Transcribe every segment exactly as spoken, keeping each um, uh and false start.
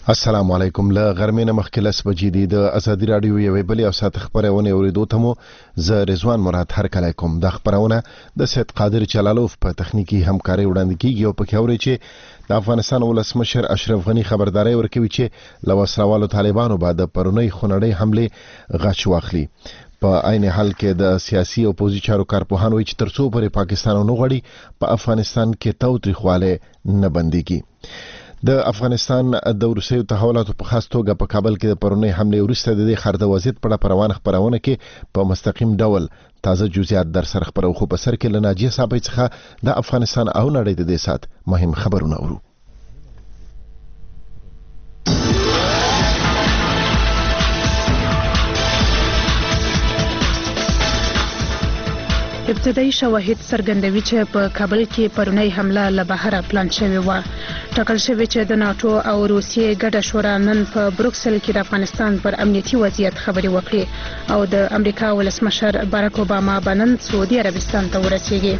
السلام علیکم. له غرمې نه مخکې لس بجې دي. د ازادي راډیو یوې بلې او ساعت خبرونه اوریدو ته مو زه رضوان مراد هرکلی کوم. د خبرونه د سید قادر جلالوف په تخنیکی همکاري وړاندې کیږي او پکې اوري چې د افغانستان ولسمشر اشرف غنی خبرداري ورکوي چې له وسلوالو طالبانو بعد پرونی خونړۍ حمله غچ واخلي. په عین حال کې د سیاسي او پوزي چارو کارپوهان وایي چې ترڅو پر پاکستان او نغړي په افغانستان کې تاوتریخواله نه بنديږي. د افغانستان د روسي تحولاتو په خاص توګه په کابل کې د پرونی حمله وروسته د خرد وزید په پروان خبرونه کې په مستقیم ډول تازه جزئیات در سره خبرو خو په سر کې لناجیه صاحب څخه د افغانستان او نړۍ د دې سات مهم خبرونه اورو. ابتدایي شواهد څرګندوي چې په کابل کې پرونی حمله له بهره پلان شوې و. ټاکل شوی چې د ناتو او روسیې ګډه شورا نن په بروکسل کې د افغانستان پر امنیتي وضعیت خبرې وکړي او د امریکا ولسمشر باراک اوباما بنن سعودي عربستان ته ورسیږي.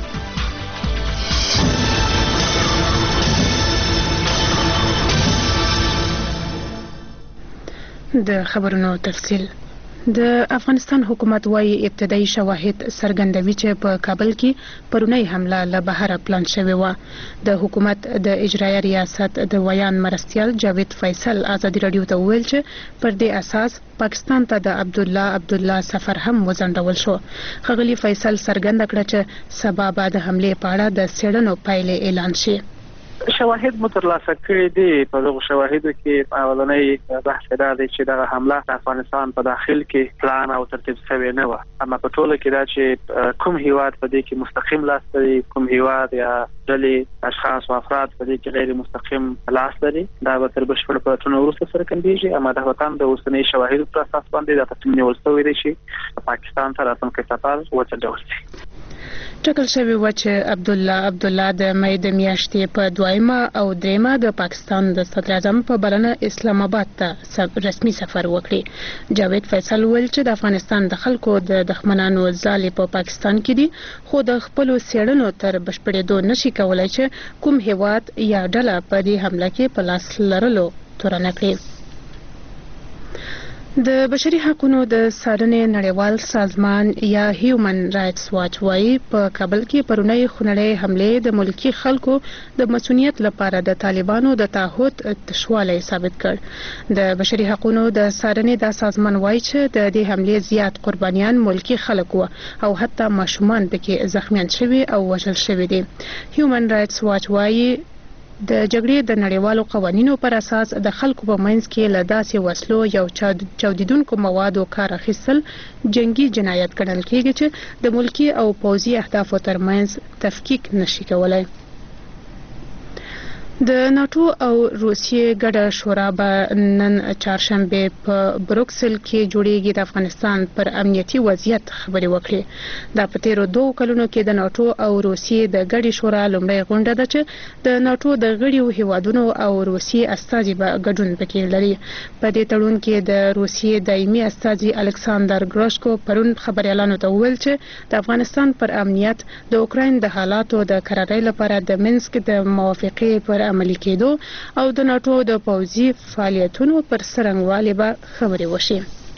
د خبرونو تفصیل. د افغانستان حکومت وايي ابتدایي شواهد څرګندوي چې په کابل کې پرونی حمله له بهره پلان شوې و. د حکومت د اجرایه ریاست د ویان مرستیال جاوید فیصل ازادي رادیو ته ویل چې پر دې اساس پاکستان ته د عبد الله عبد الله سفر هم وزندول شو. خغلی فیصل څرګنده کړه چې سبا بعد حمله په اړه د سړنو پایلې اعلان شي. شواهد مترلاسه کړي دي. په دغه شواهدو کې اولنۍ بحث دا دی چې دغه حمله د افغانستان په داخل کې پلان او ترتیب شوی نه و، اما په ټوله کې دا چې کوم هیواد په دې کې مستقیم لاس لري، کوم هیواد یا ډلې اشخاص او افراد په دې کې غیر مستقیم لاس لري، دا به تر بشپړ پلټنې وروسته څرګندېږي. اما د وطن د اوسنۍ شواهدو پر اساس باندې دا تصمیم نیول شوی دی چې پاکستان ته راتلونکی سفر وڅنډل شي. ټاکل شوی و چې عبد الله عبد الله د مې د میاشتې په دویمه او دریمه د پاکستان د صدر اعظم په بلنه اسلام آباد ته رسمي سفر وکړي. جاوید فیصل ویل چې د افغانستان د خلکو د دښمنانو ځالې په پاکستان کې دي، خو د خپل سیړنو تر بشپړېدو نشي کولای چې کوم هیواد یا ډله په دې حمله کې په لاس لرلو تورنه کړي. د بشري حقوقو د څارنې نړیوال سازمان یا هیومن رائټس واچ وايي په کابل کې پرونی خونړۍ حمله د ملکی خلکو د مسؤلیت لپاره د طالبانو د تعهد تشواله ثابت کړ. د بشري حقوقو د څارنې د سازمان وايي چې د دې حمله زیات قربانیان ملکی خلک وو او حتی ماشومان پکې زخمیان شوي او وژل شوي دي. هیومن رائټس واچ وايي د جګړې د نړیوالو قوانینو پر اساس د خلکو په منځ کې له داسې وسلو یو چاودیدونکو موادو کار اخیستل جنگي جنایت ګڼل کېږي چې د ملکی او پوځي اهدافو ترمنځ تفکیک نشي کولای. د ناتو او روسیې ګډه شورا به نن چهارشنبه په بروکسل کې جوړیږي. د افغانستان پر امنیتي وضعیت خبرې وکړي. دا په تیرو دوه کلونو کې د ناتو او روسیې د ګډې شورا لومړی غونډه ده چې د ناتو د غړیو هیوادونو او روسیې استازي به ګډون پکې لري. په دې تړون کې د روسیې دایمي استازي الکساندر ګروشکو پرون خبريالانو ته وویل چې د افغانستان پر امنیت د اوکراین د حالاتو د قرارۍ لپاره د منسک د موافقې پر عملي کېدو او د ناتو د پوځي فعالیتونو پر څرنګوالي به خبرې وشي.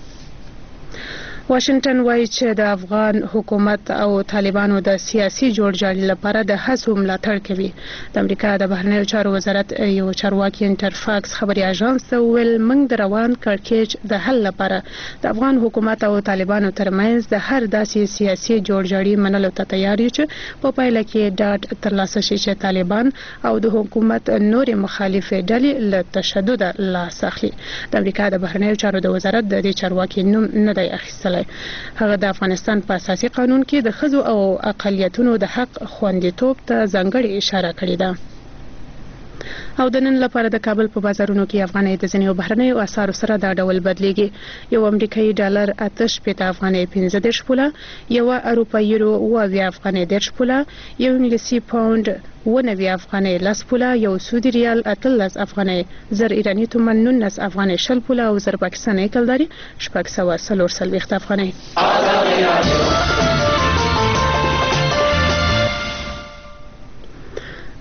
واشنگټن وایي چې د افغان حکومت او طالبانو د سیاسي جوړجاړي لپاره د هڅو ملاتړ کوي. د امریکا د بهرنیو چارو وزارت یو چارواکي انټرفاکس خبري اژانس ته ویل موږ د روان کړکېچ د حل لپاره د افغان حکومت او طالبانو ترمنځ د هر داسې سیاسي جوړجاړي منلو ته تیار یو چې په پایله کې ډاډ ترلاسه شي چې طالبان او د حکومت نورې مخالفې ډلې له تشدد لاس اخلي. د امریکا د بهرنیو چارو د وزارت د دې چارواکي نوم نه دی اخیستل. هغه د افغانستان په اساسي قانون کې د ښځو او اقلیتونو د حق خوندیتوب ته ځانګړې اشاره کړې ده. او د نن لپاره د کابل په بازارونو کې افغانۍ د ځینو بهرنیو اسعارو سره دا ډول بدلیږي. یو امریکایي ډالر اته شپېته افغانۍ پنځه دېرش پوله، یو اروپایي یورو اوه اویا افغانۍ دېرش پوله، یو انګلیسي پاونډ اوه نوي افغانۍ لس پوله، یو سعودي ریال اتلس افغانۍ، زر ایراني تومن نولس افغانۍ شل پوله او زر پاکستاني کلداري شپږ سوه څلور څلوېښت افغانۍ.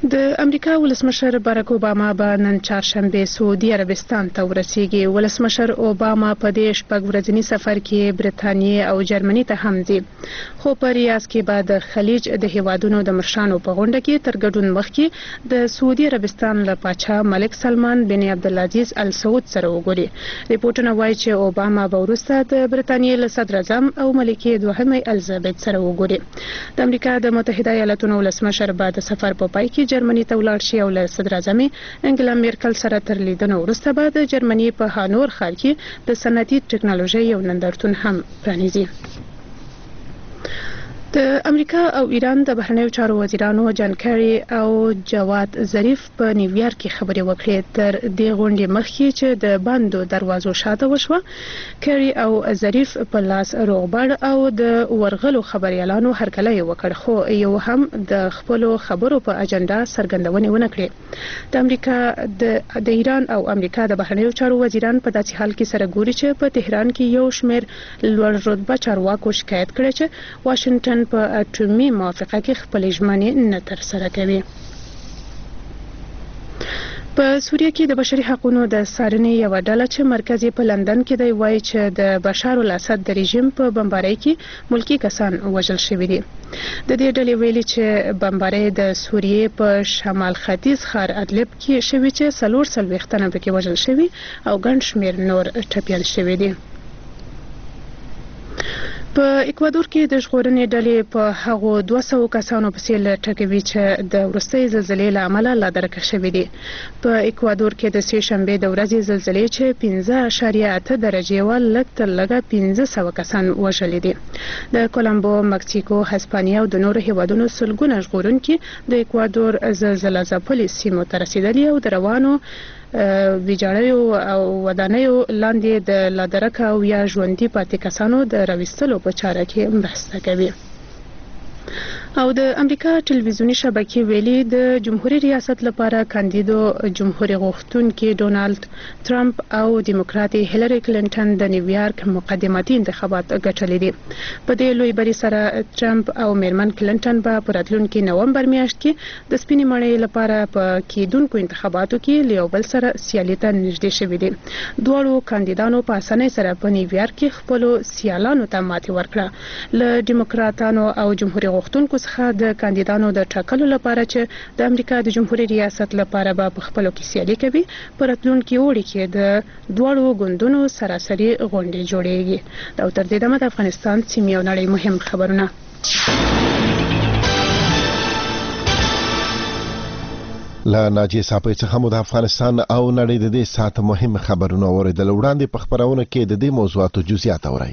د امریکا ولسمشر باراک اوباما به نن چهارشنبه سعودي عربستان ته ورسیږي. ولسمشر اوباما په دې شپږ ورځني سفر کې برتانیې او جرمني ته هم ځي، خو په ریاض کې به د خلیج د هیوادونو د مشرانو په غونډه کې تر ګډون مخکې د سعودي عربستان له پاچا ملک سلمان بن عبدالعزیز ال سعود سره وګوري. ریپورتونه وایي چې اوباما به وروسته د برتانیې له صدر اعظم او ملکې دوهمې الیزابت سره وګوري. د امریکا د متحده ایالاتونو ولسمشر به د سفر په پای کې جرمني ته ولاړ شي او له صدر اعظم انګلا میرکل سره تر لیدنې وروسته به د جرمني په هانور ښار کې د صنعتي ټکنالوژي یو نندارتون هم پرانیزي. د امریکا او ایران د بهرنیو چارو وزیرانو جان کری او جواد ظریف په نیویارک کې خبرې وکړې. تر دې غونډې مخکې چې د بندو دروازو شاته وشوه، کری او ظریف په لاس روغبړ او د ورغلو خبريالانو هرکلی وکړ، خو یو هم د خپل خبرو په اجنډا څرګندونه ونه کړې. د امریکا د د ایران او امریکا د بهرنیو چارو وزیران په داسې حال کې سره ګوري چې په تهران کې یو شمېر لوړ رتبه چارواکو شکایت کړی چې واشنگټن په اټومي موافقه کې خپل ژمنې نه تر سره کوي. په سوریه کې د بشري حقوقو د څارنې یو ډله چې مرکزي په لندن کې دی وایي چې د بشار الاسد د رژیم په بمبارۍ کې ملکی کسان وژل شوي دي. د دې ډلې ویلي چې بمبارۍ د سوریې په شمال ختیځ ښار ادلب کې شوي چې څلور څلوېښت تنه پکې وژل شوي او ګڼ شمېر نور ټپیان شوي دي. په اکوادور کې د ژغورنې ډلې په هغو دوه سوه کسانو پسې لټکوي چې د وروستۍ زلزلې له امله لا درکه شوي دي. په اکوادور کې د سې شنبې د ورځې زلزلې چې پنځه اعشاریه اته درجې وه لږ تر لږه پنځه سوه کسان وژلي دي. د کولمبو، مکسیکو، هسپانیا او د نورو هیوادونو سلګونه ژغورونکي د اکوادور زلزله ځپلې سیمو ته رسیدلي او د روانو ویجاړیو او ودانیو لاندې د لادرکه او یا ژوندي پاتې کسانو د راوستلو په چاره کې مرسته کوي. او د امریکا ټلویزیونی شبکې ویلي د جمهوریت ریاست لپاره کاندیدو جمهوریت غوښتونکي ډونالد ټرمپ او دیموکرات هیلری کلینټن د نیویارک مقدماتي انتخابات ګټلې دي. په دې لوی بری سره ټرمپ او میرمن کلینټن به په راتلونکي نومبر میاشت کې د سپینې مړۍ لپاره په کېدونکو انتخاباتو کې له یو بل سره سیالي ته نږدې شوي دي. دواړو کاندیدانو په اسانۍ سره په نیویارک کې خپلو سیالانو ته ماتې ورکړه. له دیموکراتانو او جمهوریت غوښتونکو څخه د کاندیدانو د ټاکلو لپاره چې د امریکا د جمهوریت ریاست لپاره به په خپلو کې سیالي کوي، په راتلونکي اوړي کې د دواړو ګوندونو سراسري غونډې جوړیږي. دا تر دې دمه د افغانستان سیمې او نړۍ مهم خبرونه. لا ناجی صاحب څخه مو د افغانستان او نړۍ د دې ساعت مهم خبرونه اوریدل. وړاندې په خبرونه کې د دې موضوعاتو جزئیات اورئ.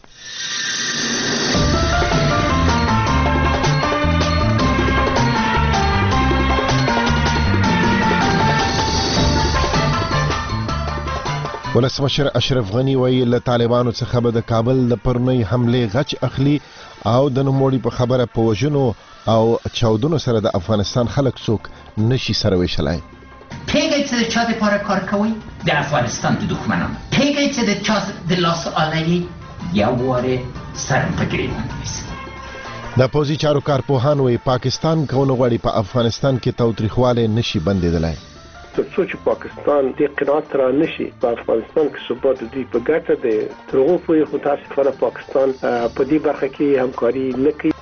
ولسمشر اشرف غنی ویل له طالبانو څخه به د کابل د پرنۍ حمله غچ اخلي او د نوموړي په خبره په وژنو او چاودنو سره د افغانستان خلک څوک نشي سره ویشلای. پیګی چې د چا لپاره کار کوي د افغانستان د دښمنانو، پیګی چې د چا د لاس آلایي یو واره سرم په ګریوان ویسي. د پوځي چارو کارپوهان وایي پاکستان کونه غواړي په افغانستان کې تاوتریخوالی نشي بندېدلی. تر څو چې پاکستان دې قناعت را نشي په افغانستان کې ثبات دوی په ګټه دی، تر هغو پورې خو متاسفانه پاکستان په دې برخه کې همکاري نه کوي.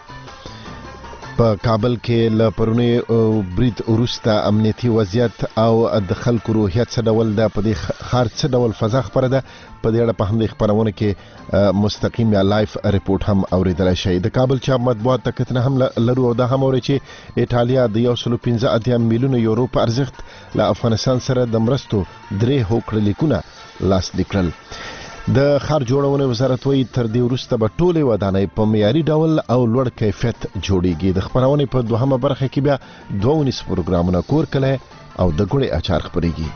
په کابل کې له پرونی برید وروسته امنیتي وضعیت او د خلکو روحیت څه ډول ده، په دې ښار څه ډول فضا خپره ده، په دې اړه په همدې خپرونه کې مستقیم یا لایف ریپورت هم اوریدلی شئ. د کابل چاپ مطبوعات ته کتنه هم لرو او دا هم اورئ چې ایټالیا د یو سلو پنځه اتیا میلیونه یورو په ارزښت له افغانستان سره د مرستو درې هوکړه لیکونه لاسلیک کړل. د ښار جوړونې وزارت وایي تر دې وروسته به ټولې ودانۍ په معیاري ډول او لوړ کیفیت جوړیږي. د خپرونې په دوهمه برخه کې بیا دوه ونیس پروګرامونه کور کلی او د ګوړې اچار خپرېږي.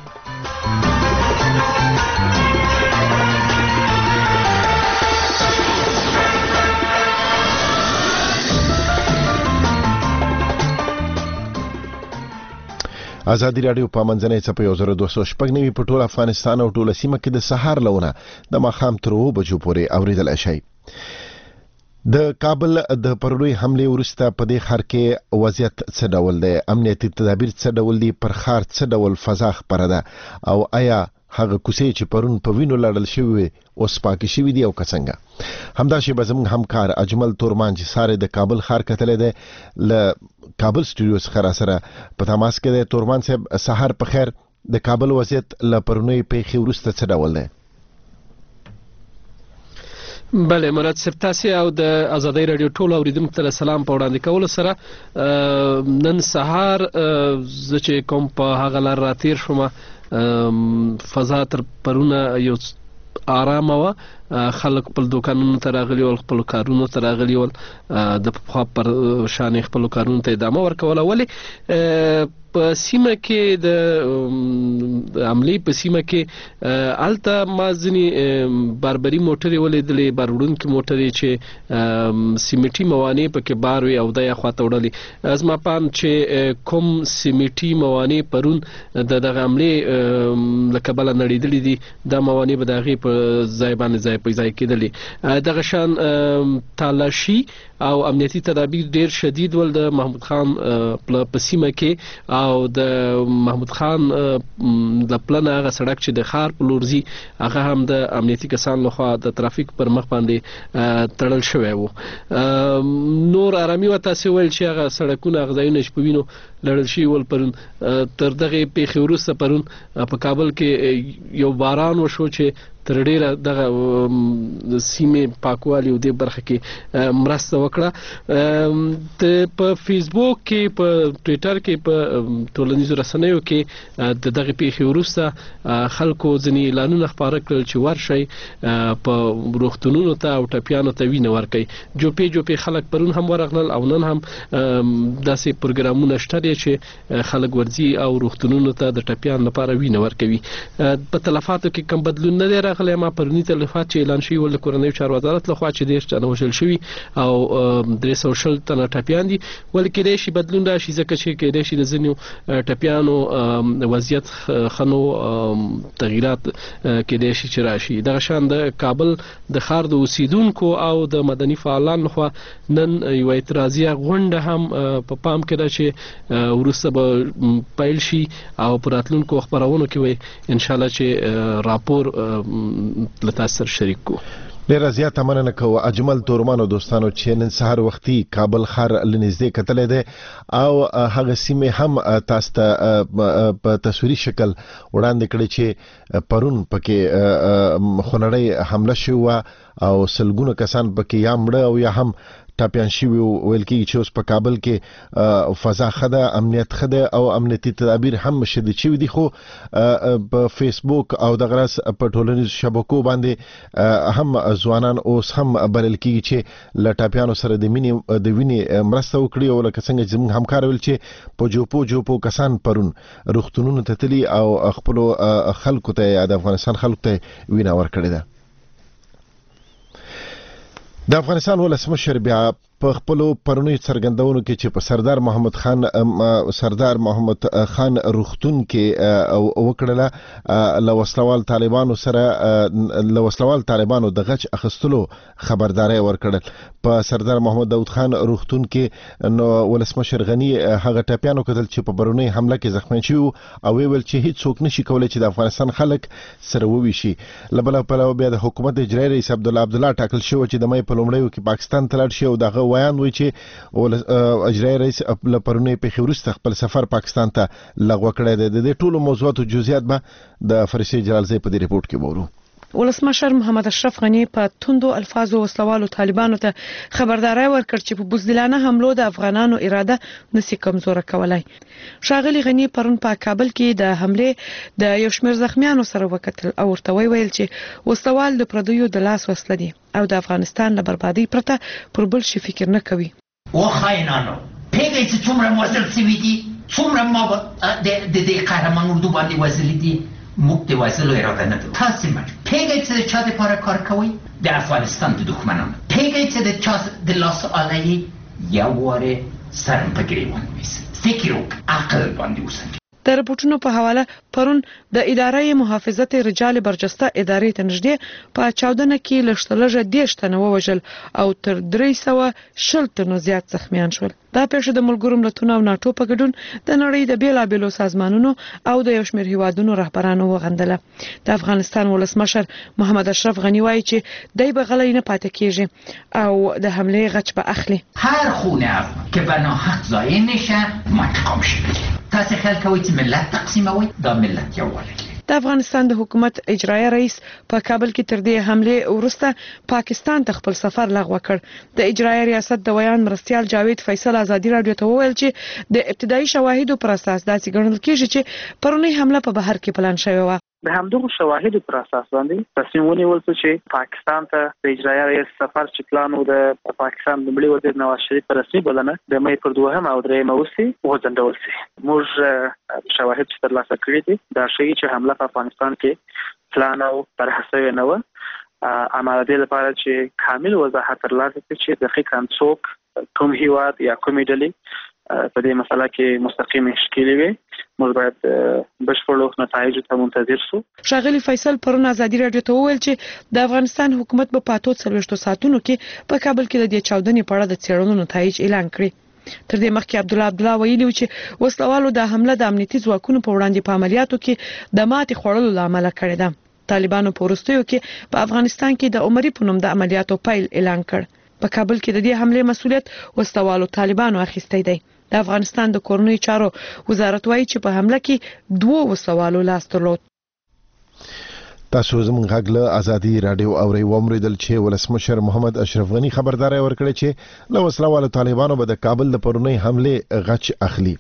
ازادي راډیو په منځنۍ څپه یو زر دوه سوه شپږ نوي په ټول افغانستان او ټوله سیمه کې د سهار لونه د ماښام تر اوو بجو پورې اوریدلی شئ. د کابل د پرلوی حمله وروسته په دې ښار کې وضعیت څه ډول دی؟ امنیتي تدابیر څه ډول دي؟ پر ښار څه ډول فضا خپره ده؟ او آیا هغه کوڅې چې پرون په وینو لړل شوی اوس پاکي شوی دی او څنګه؟ همداشي به زموږ همکار اجمل تورمان چې ساره د کابل ښار کتلې ده ل کابل سټوډیو څخه را سره په تماس کې ده. تورمان صاحب سحر په خیر، د کابل وضعیت ل پرونی پیښې وروسته څه ډول دی؟ بله مراد صاحب، تاسو او د آزادۍ رادیو ټول اوریدونکو ته سلام په وړاندې کول سره نن سهار زه چې کوم په هغه لار راتیر شوم فضا تر پرونه یو آرام و، خلک خپل دوکانونو ته راغلي ول، خپل کارونو ته راغلي ول، د په پر شان خپل کارونو ته ادامه ورکول. ولې په سیمه کې د عملی په سیمه کې الته مازنی بربري موټرې ولیدلې، بارودونکو موټرې چې سیمټي موانع پکې بار وي او د خواته وړلې. از ما پام چې کوم سیمټي موانع پرون د دغه عملی لکبل نړیدلې دي، د موانع به دغه په ځای باندې ځای په ځای کېدلې. دغه شان تالاشي او امنیتي تدابیر ډیر شدید ول د محمود خان په سیمه کې او د محمود خان د پلان هغه سړک چې د ښار په لور ځي هغه هم د امنیتي کسان لخوا د ترافیک پر مخ باندې تړل شوی وو. نور آرامي و تاسو ول چې هغه سړکونه غځایونه شپوینو لړل شي ول. پرون تر دغه پیښې وروسته پرون په کابل کې یو باران وشو چې تر ډیره دغه سیمې پاکوالي او د برخه کې مرسته وکړه. ته په فیسبوک کې، په ټوئیټر کې، په ټولنیزو رسنیو کې د دغه پیښې وروسته خلکو ځینې اعلانونه خپاره کړل چې ورشي په روغتونونو ته او ټپیانو ته وینه ورکړي. جوپې جوپې خلک پرون هم ورغلل او نن هم داسې پروګرامونه شته چې خلک ورځي او روغتونونو ته د ټپیان لپاره وینه ورکوي. په تلفاتو کې کم بدلون نه دی راغلی، ما پرونی تلفات چې اعلان شوی ول د کورنیو چارو وزارت لخوا چې ډیر چانه وشل شوی او درې سوه شل تنه ټپیان دي. ولې کېدای شي بدلون راشي ځکه چې کېدای شي د ځینو ټپیانو وضعیت خنو تغیرات کېدای شي چې راشي. دغه شان د کابل د ښار د اوسیدونکو او د مدني فعالان لخوا نن یو اعتراضیه غونډه هم په پام کې ده چې وروسته به پیل شي او په راتلونکو خبرونو کې وي ان شاء الله چې راپور لتا سر شریک کو. ډیره زیاته مننه کوم اجمل تورمانو دوستانو چې نن سهار وختي کابل ښار لنږدې کتلې ده او هغه سیمه هم تاسو ته په تصویري شکل وړاندې کړي چې پرون پکې خونړی حمله شوه او سلګونه کسان پکې یا مړه او یا هم ټاپیان شوی ویل کېږي چې اوس په کابل کې فضا خده، امنیت خده او امنیتي تدابیر هم شدید شوي دي. خو په فیسبوک او دغه راس په ټولنیزو شبکو باندې هم ځوانان اوس هم بلل کېږي چې له ټاپیانو سره د مینې د وینې مرسته وکړي او لکه څنګه چې زموږ همکار ویل چې په جوپو جوپو کسان پرون روغتونونو ته تللي او خپلو خلکو ته د افغانستان خلکو ته وینه ورکړې ده. د افغانستان ولسمشر بیا په خپل پرونی څرګندونو کې چې په سردار محمد خان سردار محمد خان روغتون کې وکړله له وسلوال طالبانو سره له وسلوال طالبانو د غچ اخستلو خبرداري ورکړل. په سردار محمد داود خان روغتون کې نو ولسمشر غنی هغه ټاپیانو کتل چې په پرونی حمله کې زخمی شو او ویل چې هیڅ څوک نشي کولای چې د افغانستان خلک سره وویشي. لبل په لو بیا د حکومت اجرایي رئیس عبد الله عبد الله ټاکل شو چې د مې په لومړیو کې پاکستان ته لاړ شي او دغه ویان وی چې اجرایي رئیس لپرونی په خورسته خپل سفر پاکستان ته لغوه کړی دی. د ټولو موضوعاتو جزئیات به د فرشي جلال زی په دې ریپورت کې وورو. ولسمشر محمد اشرف غنی په توندو الفاظو وسلوالو طالبانو ته خبرداري ورکړ چې په بزدلانه حملو د افغانانو اراده نسی کمزور کولای. شاغلی غنی پرون په کابل کې د حمله د یو شمېر زخمیانو سره وکتل او ورته ویل چې وسلوال د پردیو د لاس وسله دي او د افغانستان له بربادي پرته پر بل شي فکر نه کوي. او خاینانو پیګی چې څومره موثر سوي دي، څومره ما د دې قهرمان اردو باندې وزلي دي، موږ د وایسلو اراده نه لرو. تاسو مټ پیګی چې چا د لپاره کار کوي د افغانستان د دښمنانو، پیګی چې د چا د لاس آلایي یا واره سرم په ګریوان وایي. فکر او عقل باندې وسنجي. د رپورټونو په حواله پرون د ادارې محافظت رجال برجسته ادارې ته نږدې په چاودنه کې لشتلجه دیش تنه ووجل او تر درې سوه شل تنو زیات زخمیان شول. دا پیښه د ملګرو ملتونو او ناتو په ګډون د نړۍ د بیلابېلو سازمانونو او د یو شمېر هیوادونو رهبرانو وغندله. د افغانستان ولسمشر محمد اشرف غنی وایي چې دای به غلی نه پاتې کیږي او د حمله غچ به اخلي. هر خونه که به ناحق ضایع نشه منتقم شي. تاسو خیال کوئ چې ملت تقسیموي؟ دا ملت یووالی. د افغانستان د حکومت اجرایي رئیس په کابل کې تر دې حمله وروسته پاکستان ته خپل سفر لغوه کړ. د اجرایي ریاست د ویان مرستيال جاوید فیصل ازادي رادیو ته وویل چې د ابتدایي شواهدو پر اساس داسې ګڼل کېږي چې پرونی حمله په بهر کې پلان شوې و. د همدغه شواهدو پر اساس باندې تصمیم ونیول چې پاکستان ته د اجرایي رئیس سفر چې پلان و د پاکستان د ملي وزیر نواز شریف په رسمي بلنه د مې پر دوهم او درېیمه اوسي وځنډول شي. موږ شواهد چې ترلاسه کړي دي دا ښیي چې حمله په افغانستان کې پلان او طرح شوې نه وه. اما د دې لپاره چې کامل وضاحت ترلاسه کړي چې دقیقاً څوک کوم هیواد یا کومې ډلې په دې مسله کې مستقیم ښکېلې وي، موږ باید بشپړو نتایجو ته منتظر شو. ښاغلي فیصل پرون ازادي رادیو ته وویل چې د افغانستان حکومت په پاتو څلوېښتو ساعتونو کې په کابل کې د دې چاودنې په اړه د څېړنو نتایج اعلان کړي. تر دې مخکې عبدالله عبدالله ویلي و چې وسلوالو د حمله د امنیتي ځواکونو په وړاندې په عملیاتو کې د ماتې خوړلو له امله کړې ده. طالبانو په وروستیو کې په افغانستان کې د عمري په نوم د عملیاتو پیل اعلان کړ. په کابل کې د دې حمله مسؤلیت وسلوالو طالبانو اخیستی دی. د افغانستان د کورنۍ چارو وزارت وایي چې په حمله کې دوه وسوالو لاس درلود. تاسو زموږ غږ له ازادي رادیو اوري ومریدل چې ولسمشر محمد اشرف غنی خبرداري ورکړه چې له وسلوالو طالبانو به د کابل د پرونی حمله غچ اخلي.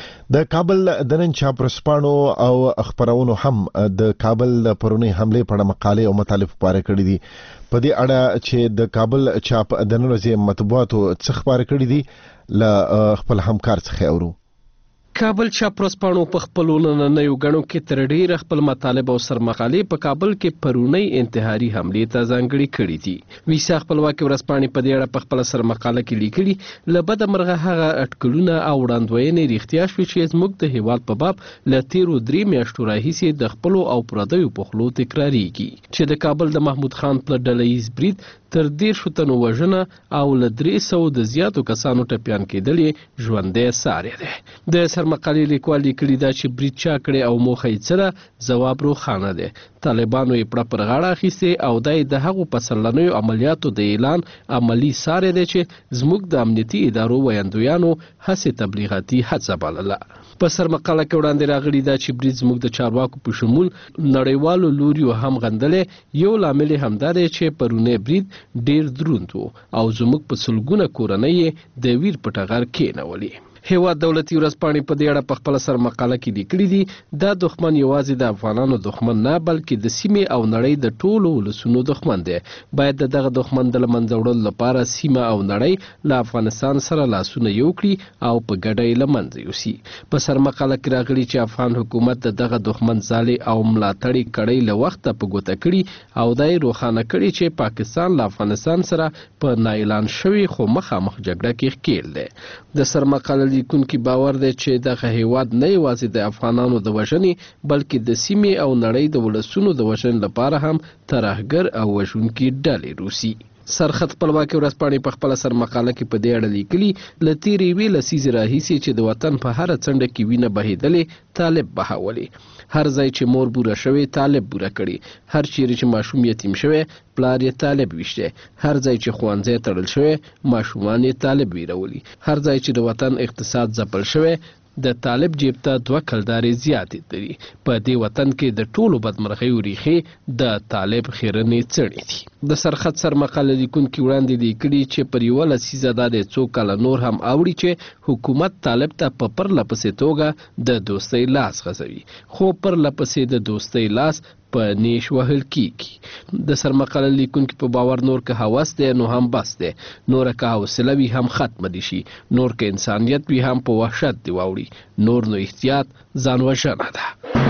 د کابل د نن چاپ رسپانو او خبرونو هم د کابل د پرونی حمله په اړه مقاله او مطالب خبره کړې دي. په دې اړه چې د کابل چاپ د نن ورځې مطبوعاتو څخه خبره کړې دي ل خپل همکار څخه اورو. کابل چاپ رسپانو په خپل نننیو غنو کې تر ډیره خپل مطالب او سرمقالې په کابل کې پرونی انتحاري حمله ته ځانګړي کړې دي. ویسا خپلواکي ورسپانې په دې اړه په خپل سرمقاله کې لیکلي لبد مرغه هغه اټکلونه او وړاندوینې رښتیا شوي چې زموږ د هیواد په باب ل تیرو درې میاشتو راهیسې د خپل او پردیو په خلو تکراریږي چې د کابل د محمود خان په ډلهیز برید تر دیر شو تنو وژنه او ل درې سوه د زیاتو کسانو ټپیان کېدلې ژوندې ساري ده. د سرمقالې لیکوال لیکلي دا چې برید چا کړی او موخه یې څه ده؟ ځواب روښانه دی. طالبانو یې پړه پر غاړه اخیستې او دا د هغو په سلنیو عملیاتو د اعلان عملی ساري دی چې زموږ د امنیتي ادارو ویاندویانو هڅې تبلیغاتي هڅه بلله. په سرمقاله کې وړاندې راغلي دا چې برید زموږ د چارواکو په شمول نړیوالو لوریو هم غندلې. یو لامل همدا دی چې پرونی برید ډیر دروند و او زموږ په سلګونه کورنۍ د ویر په ټغر کېنولې. هیواد دولتي ورځپاڼې په دې اړه په خپل سرمقاله کې لیکلي دي دا دښمن یوازې د افغانانو دښمن نه بلکې د سیمې او نړۍ د ټولو ولسونو دښمن دی. باید د دغه دښمن د له منځه وړلو لپاره سیمه او نړۍ له افغانستان سره لاسونه یو کړي او په ګډه یې له منځه یوسي. په سرمقاله کې راغلي چې افغان حکومت د دغه دښمن ځالې او ملاتړې کړۍ له وخته په ګوته کړي او دا یې روښانه کړي چې پاکستان له افغانستان سره په نااعلان شوي خو مخامخ جګړه کې ښکېل دی. د سرمقاله لیکونکي باور دی چې دغه هیواد نه یوازې د افغانانو د وژنې بلکې د سیمې او نړۍ د ولسونو د وژنې لپاره هم ترهګر او وژونکي ډلې روسي. سرخط خپلواکي ورځپاڼې په خپل سرمقاله کې په دې اړه لیکلي له تیرې یوې لسیزې راهیسې چې د وطن په هره څنډه کې وینه بهېدلې طالب بهولې. هر ځای چې مور بوره شوې طالب بوره کړي، هر چیرې چې ماشوم یتیم شوی پلار یې طالب ویشته، هر ځای چې ښوونځی تړل شوی ماشومان یې طالب ویرولي، هر ځای چې د وطن اقتصاد ځپل شوی د طالب جیب ته دوه کلدارې زیاتې لري. په دې وطن کې د ټولو بدمرغیو ریښې د طالب خیرنې څڼې دي. د سرخط سرمقاله لیکونکي وړاندې لیکلي چې پر یوه لسیزه دا د څو کاله نور هم اوړي چې حکومت طالب ته په پرله پسې توګه د دوستۍ لاس غځوي، خو پرله پسې د دوستۍ لاس په نیش وهل کیږي. د سرمقاله لیکونکي په باور نور که هوس دی نو هم بس دی، نور که حوصله وي هم ختم دي شي، نور که انسانیت وي هم په وحشت دی واوړي، نور نو احتیاط ځان وژنه ده.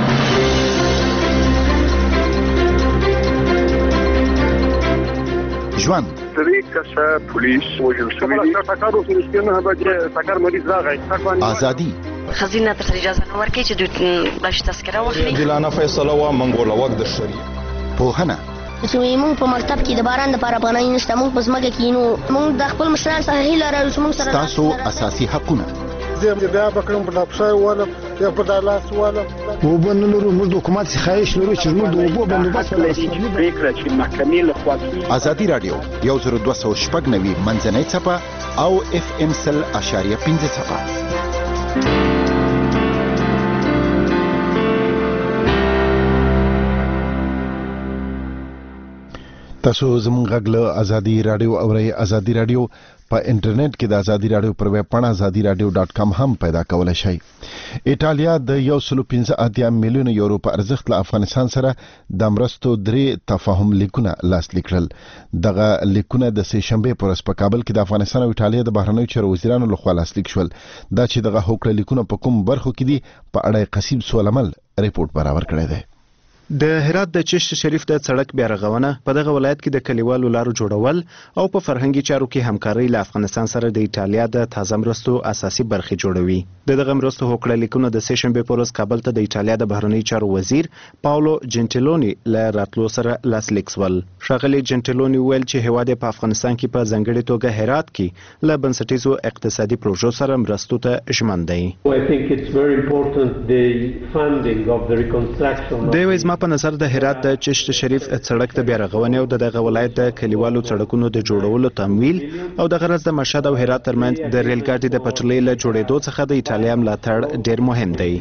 ژوند درې کسه پولیس وژل شوي دي. ټکر وشو چې نه به ټکر مریض راغی. ازادي خزینه تر اجازه نه ورکړي چې دوی بلش تذکره واخلي. عادلانه فیصله و منګول وخت د شریعت پوهنه چې موږ په مکتب کې د باران د لپاره افغانۍ نشته، موږ په ځمکه کې نو موږ د خپل مشران څخه هیله لرو چې موږ سره تاسو اساسي حقونه زه بیا بکرم په ډاپشای والا یا په دالاس والا وبنلو موږ د حکومت خواهش لرو چې موږ د اوبو بندوبست لري فکر چې محکمې له خوا ازادي رادیو یو زر دوه سوه شپږ نوي منځنۍ څپه او اف ام سل اشاریه پنځه څپه. تاسو زموږ غږ له ازادي رادیو اورئ. ازادي رادیو په انټرنیټ کې د ازادي رادیو پر ویب پاڼه ازادي رادیو ډاټ کام هم پیدا کولای شئ. ایټالیا د یو سل پنځه اتیا میلیون یورو په ارزښت له افغانستان سره د مرستو درې تفاهم لیکونه لاسلیک کړل. دغه لیکونه د سه شنبه پر ورځ په کابل کې د افغانستان او ایټالیا د بهرنیو چارو وزیرانو لخوا لاسلیک شول. دا چې دغه هوکړه لیکونه په کوم برخو کې دي په اړه قصیب سولمل ریپورت برابر کړی دی. د هرات د چشت شریف د سړک بیا رغونه په دغه ولایت کې د کلیوالو لارو جوړول او په فرهنګي چارو کې همکاري له افغانستان سره د ایټالیا د تازه مرستو اساسي برخې جوړوي. د دغه مرستو هوکړه لیکونه د سه شنبه په ورځ کابل ته د ایټالیا د بهرنی چارو وزیر پاولو جنټیلونی له راتلو سره لاسلیک شول. ښاغلي جنټیلونی ویل چې هیواد په افغانستان کې په ځانګړي توګه هرات کې له بنسټیزو اقتصادي پروژو سره مرستو ته ژمن دی. دوی زما په نظر د هرات د چشت شریف سړک د بیا رغونې او د دغه ولایت د کلیوالو سړکونو د جوړولو تمویل او د غرض د مشهد او هرات ترمنځ د ریل ګاډي د پټلۍ له جوړېدو څخه د ایټالیا ملاتړ ډیر مهم دی.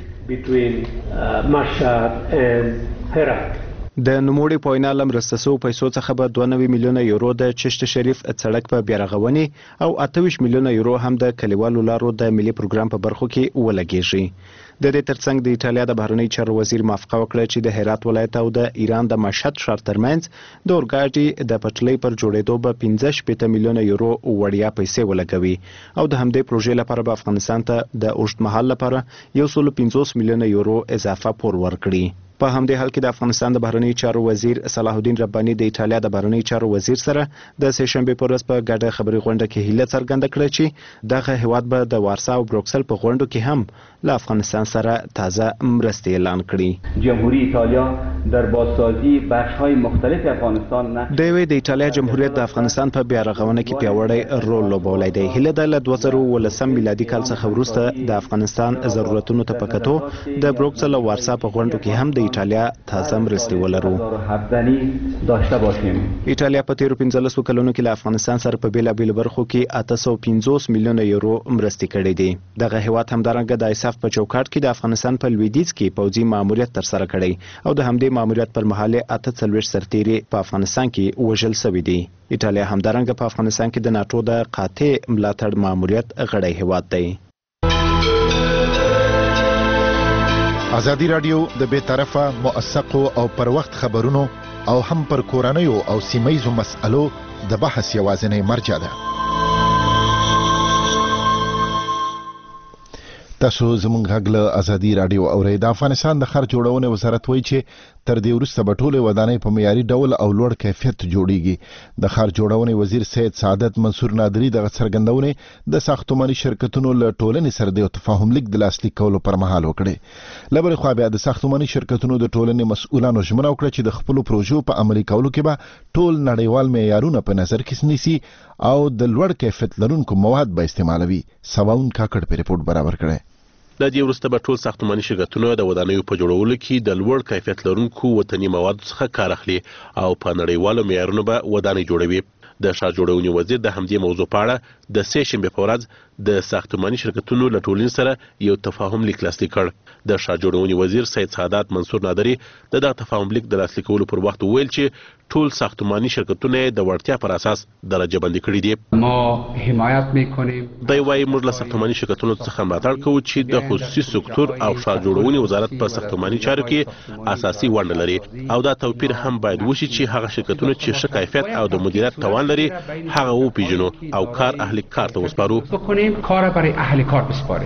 د نوموړي په وینا له مرستو پیسو څخه به دوه نوي میلیونه یورو د چشت شریف سړک په بیا رغونې او اته ویشت میلیونه یورو هم د کلیوالو لارو د ملي پروګرام په برخو کې ولګیږي. د دې ترڅنګ د ایټالیا د بهرنی چارو وزیر موافقه وکړه چې د هرات ولایت او د ایران د مشهد ښار ترمنځ د اورګاډي د پټلۍ پر جوړېدو به پنځه شپېته میلیونه یورو وړیا پیسې ولګوي او د همدې پروژې لپاره به افغانستان ته د اوږدمهال لپاره یو سل پنځوس میلیونه یورو اضافه پور ورکړي. په همدې حال کې د افغانستان د بهرنی چارو وزیر صلاح الدین رباني د ایټالیا د بهرنی چارو وزیر سره د سه شنبه په ورځ په ګډه خبري غونډه کې هیله څرګنده کړه چې دغه هیواد به د وارسا او بروکسل په غونډو کې هم له افغانستان سره تازه مرستې اعلان کړي. جمهوری ایتالیا در بازسازی بخش‌های مختلف افغانستان نه د وی د ایټالیا جمهوریت د افغانستان په بیا رغونه کې پیاوړی رول لوبولی دی. هیله ده له دوه زره ولسم میلادي کال څخه وروسته د افغانستان ضرورتونو ته په کتو د بروکسل او وارسا په غونډو کې هم د ایټالیا تازه مرستې ولرو. ایټالیا په تیرو پنځلسو کلونو کې له افغانستان سره په بیلابیلو برخو کې اته سوه پنځوس میلیونه یورو مرستې کړې دي. دغه هیواد همدارنګه د ایساف په چوکاټ کې د افغانستان په لویدیځ کې پوځي ماموریت ترسره کړی او د همدې ماموریت پر مهال اته څلوېښت سرتیري په افغانستان کې وژل شوي دي. ایټالیا همدارنګه په افغانستان کې د ناټو د قاطع ملاتړ ماموریت غړی هیواد دی. ازادي رادیو د بې طرفه موثقو او پر وخت خبرونو او هم پر کورنیو او سیمهیزو مسألو د بحث یوازینی مرجع ده. تاسو زموږ غږ له ازادي رادیو اورئ. د افغانستان د ښار جوړونې وزارت وایي چې تر دې وروسته به ټولې ودانۍ په معیاري ډول او لوړ کیفیت جوړیږي. د ښار جوړونې وزیر سید سعادت منصور نادري دغه څرګندونې د ساختماني شرکتونو له ټولنې سره د تفاهم لیک د لاسلیک کولو پر مهال وکړې. له بلې خوا بیا د ساختماني شرکتونو د ټولنې مسؤلانو ژمنه وکړه چې د خپلو پروژو په عملي کولو کې به ټول نړیوال معیارونه په نظر کې نیسي او د لوړ کیفیت لرونکو مواد به استعمالوي. سواون کاکړ په ریپورت برابر کړی. د دې وروسته به ټول ساختماني شرکتونه د ودانیو په جوړولو کې د لوړ کیفیت لرونکو وطني موادو څخه کار اخلي او په نړیوالو معیارونو به ودانۍ جوړوي. د ښار جوړونې وزیر د همدې موضوع په اړه د سه شنبې په ورځ د ساختماني شرکتونو له ټولنې سره یو تفاهم لیک لاسلیک کړ. د ښار جوړونې وزیر سید سعادت منصور نادري د دغه تفاهم لیک د لاسلیکولو پر وخت ویل چې ټول ساختماني شرکتونه د وړتیا پر اساس درجه بندي کړي دي. ما حمایت میکنیم. دوی وايي موږ له ساختماني شرکتونو څخه ملاتړ کوو چې د خصوصي سکتور او ښار جوړونې وزارت په ساختماني چارو کې اساسي ونډه لري او دا توپیر هم باید وشي چې هغه شرکتونه چې ښه کیفیت او د مدیریت توان لري هغه وپیژنو او کار اهل کار ته وسپارو. کار برای اهل کار بسپاریم.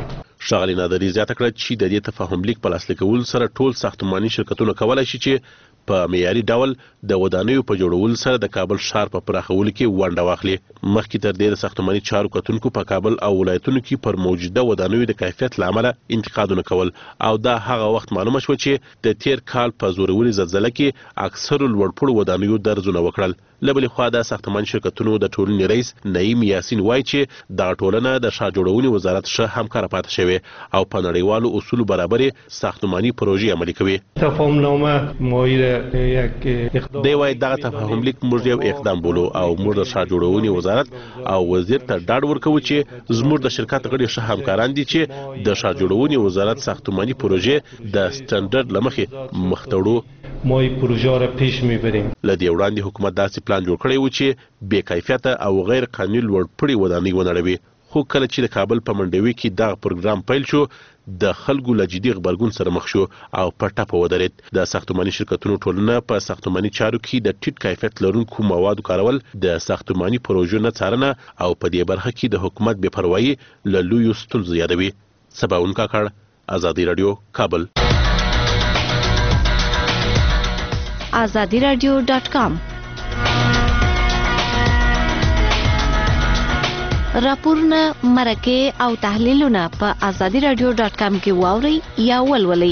ښاغلي نادري زیاته کړه چې د دې تفاهم لیک په لاسلیک کولو سره ټول ساختماني شرکتونه کولای شي چې په معیاري ډول د ودانیو په جوړولو سره د کابل ښار په پراخولو کې ونډه واخلي. مخکې تر دې د ساختماني چارو کتونکو په کابل او ولایتونو کې پر موجوده ودانیو د کیفیت له امله انتقادونه کول او دا هغه وخت معلومه شوه چې د تیر کال په زوروري زلزله کې اکثرو لوړپوړو ودانیو درزونه وکړل. له بلې خوا د ساختماني شرکتونو د ټولنې رئیس نعیم یاسین وایي چې دغه ټولنه د ښار جوړونې وزارت ښه همکاره پاتې شوې او په نړیوالو اصولو برابرې ساختماني پروژې عملي کوي. تفاهمنامه مایل یک دی وایي دغه تفاهم لیک موږ یو اقدام بولو او موږ د ښار جوړونې وزارت او وزیر ته ډاډ ورکوو چې زموږ د شرکت غړي ښه همکاران دي چې د ښار جوړونې وزارت ساختماني پروژې د سټنډرډ له مخې مخ ته وړو. ما این پروژه را پیش میبریم. له دې وړاندې حکومت داسې پلان جوړ کړی و چې بې کیفیته او غیر قانوني لوړپوړي ودانۍ ونړوي، خو کله چې د کابل په منډوي کې دغه پروګرام پیل شو د خلکو له جدي غبرګون سره مخ شو او په ټپه ودرېد. د ساختماني شرکتونو ټولنه په ساختماني چارو کې د ټیټ کیفیت لرونکو موادو کارول، د ساختماني پروژو نه څارنه او په دې برخه کې د حکومت بې پروایي له لویو ستونزو یادوي. سباون کاکړ، ازادي رادیو، کابل. آزادی رادیو ډاټ کام راپورونه، مرکې او تحلیلونه په آزادی رادیو ډاټ کام کې واورئ یا ولولئ.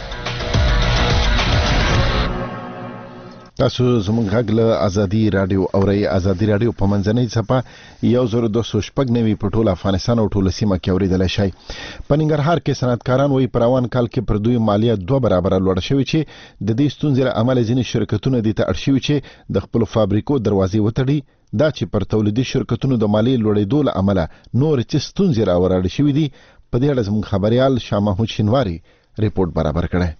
تاسو زموږ غږ له ازادي رادیو اورئ. ازادي رادیو په منځنۍ څپه یو زر دوه سوه شپږ نوي په ټول افغانستان او ټول سیمه کې اوریدلی شئ. په ننګرهار کې صنعتکاران وایي په روان کال کې پر دوی مالیه دوه برابره لوړه شوې چې د دې ستونزې له امله ځینې شرکتونه دې ته اړ شوي چې د خپلو فابریکو دروازې وتړي. دا چې پر تولیدي شرکتونو د مالیې لوړېدو له امله نور څه ستونزې راولاړې شوي دي، په دې اړه زموږ خبریال شاه محمود شینواري ریپورټ برابر کړی.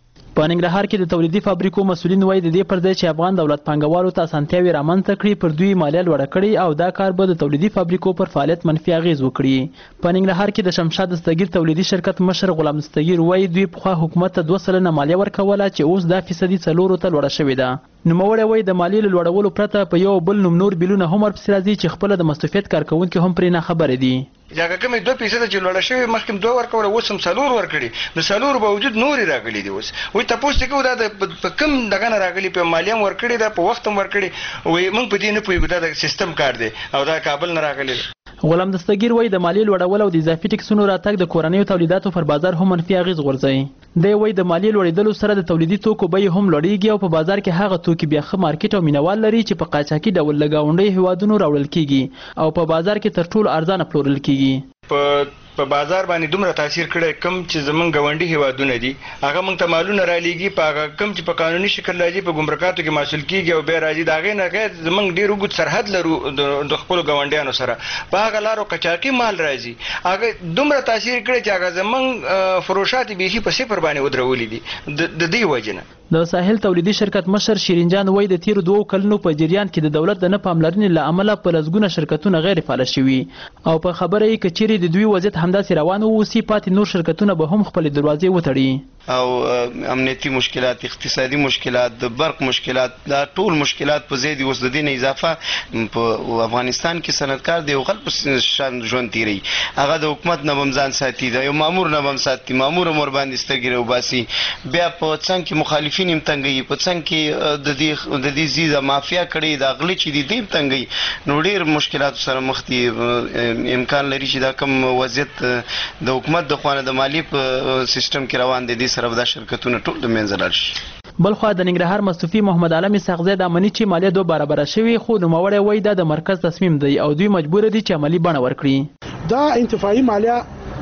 په ننګرهار کې د تولیدي فابریکو مسؤلین وایي د دې پر ځای چې افغان دولت پانګوالو ته اسانتیاوې رامنځته کړي پر دوی مالیه لوړه کړي او دا کار به د تولیدي فابریکو پر فعالیت منفي اغیز وکړي. په ننګرهار کې د شمشاد دستګیر تولیدي شرکت مشر غلام دستګیر وایي دوی پخوا حکومت ته دوه سلنه مالیه ورکوله چې اوس دا فیصدي څلورو ته لوړه شوې ده. نوموړی وایي د مالیې له لوړولو پرته په یو بل نوم نور بیلونه هم ورپسې راځي چې خپله د مستفید کارکوونکي هم پرې ناخبره دي. یا کومې دوه فیصده چې لوړه شوې مخکې دوه ورکوله اوس هم څلور ورکړي، د څلورو باوجود نورې راغلي دي. اوس وایي تپوس چې کوو دا په کوم دغه نه راغلي، په مالیه هم ورکړې ده، په وخت هم ورکړې. وایي موږ په دې نه پوهېږو، دا د سیستم کار دی او دا کابل نه راغلی. غلام دستګیر وایي د مالیې لوړول او د اضافي ټکسونو راتګ د کورنیو تولیداتو پر بازار هم منفي اغیز غورځوي. دی وایي د مالیې لوړېدلو سره د تولیدي توکو بیې هم لوړېږي او په بازار کې هغه توکي بیا ښه مارکیټ او مینوال لري چې په قاچاقي ډول له ګاونډیو هیوادونو راوړل کیږي او په بازار کې تر ټولو ارزانه پلورل کیږي. په په بازار باندې دومره تاثیر کړی کم چې زمونږ ګاونډي هیوادونه دي هغه موږ ته مالونه رالیږي، په هغه کم چې په قانوني شکل راځي په ګمرکاتو کې محصول کیږي او بیا راځي. د هغې نه غیر زمونږ ډېر اوږد سرحد لرو د خپلو ګاونډیانو سره، په هغه لارو قاچاقي مال راځي. هغه دومره تاثیر کړی چې هغه زمونږ فروشات یې بیخي په صفر باندې ودرولي دي د دې وجې نه. د ساحل تولیدي شرکت مشر شیرین جان وایي د تیرو دوو کلونو په جریان کې د دولت د نه پاملرنې له امله په لسګونه شرکتونه غیر فعاله شوي او په خبره یې که چیرې د دوی وضعیت همداسې روان واوسي پاتې نور شرکتونه به هم خپلې دروازې وتړي. او امنیتي مشکلات، اقتصادي مشکلات، د برق مشکلات، دا ټول مشکلات په زیات اوس د دې نه اضافه په افغانستان کې صنعتکار دی او خلک په شان ژوند تیری، هغه د حکومت نه بمزان ساتي، د یو مامور نه بم ساتي، مامور مور باندې سترګې وباسي، بیا په څنګه کې مخالفین هم تنګي، په څنګه کې د دې د دې زیاده مافیا کړي د غلي چې دي دیم تنګي. نو ډیر مشکلات سره مخ دي. امکان لري چې دا کوم وضعیت د حکومت د خوانه د مالی په سیستم کې روان دي سره دا شرکتونه ټول د منځ لاړ شي. بلخوا د ننګرهار مصطفی محمد عالم ساغزی د امني چې مالیه دوه برابره شوي، خو نوموړی وایي دا د مرکز تصمیم دی او دوی مجبور دي چې عملی بڼه ورکړي. دا انتفاعي مالیه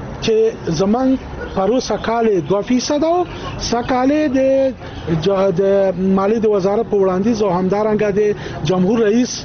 چې زمون پروسه کال دوه فیصد او سکاله د د مالی د وزارت په وړاندیز او همدارنګه د جمهور رئیس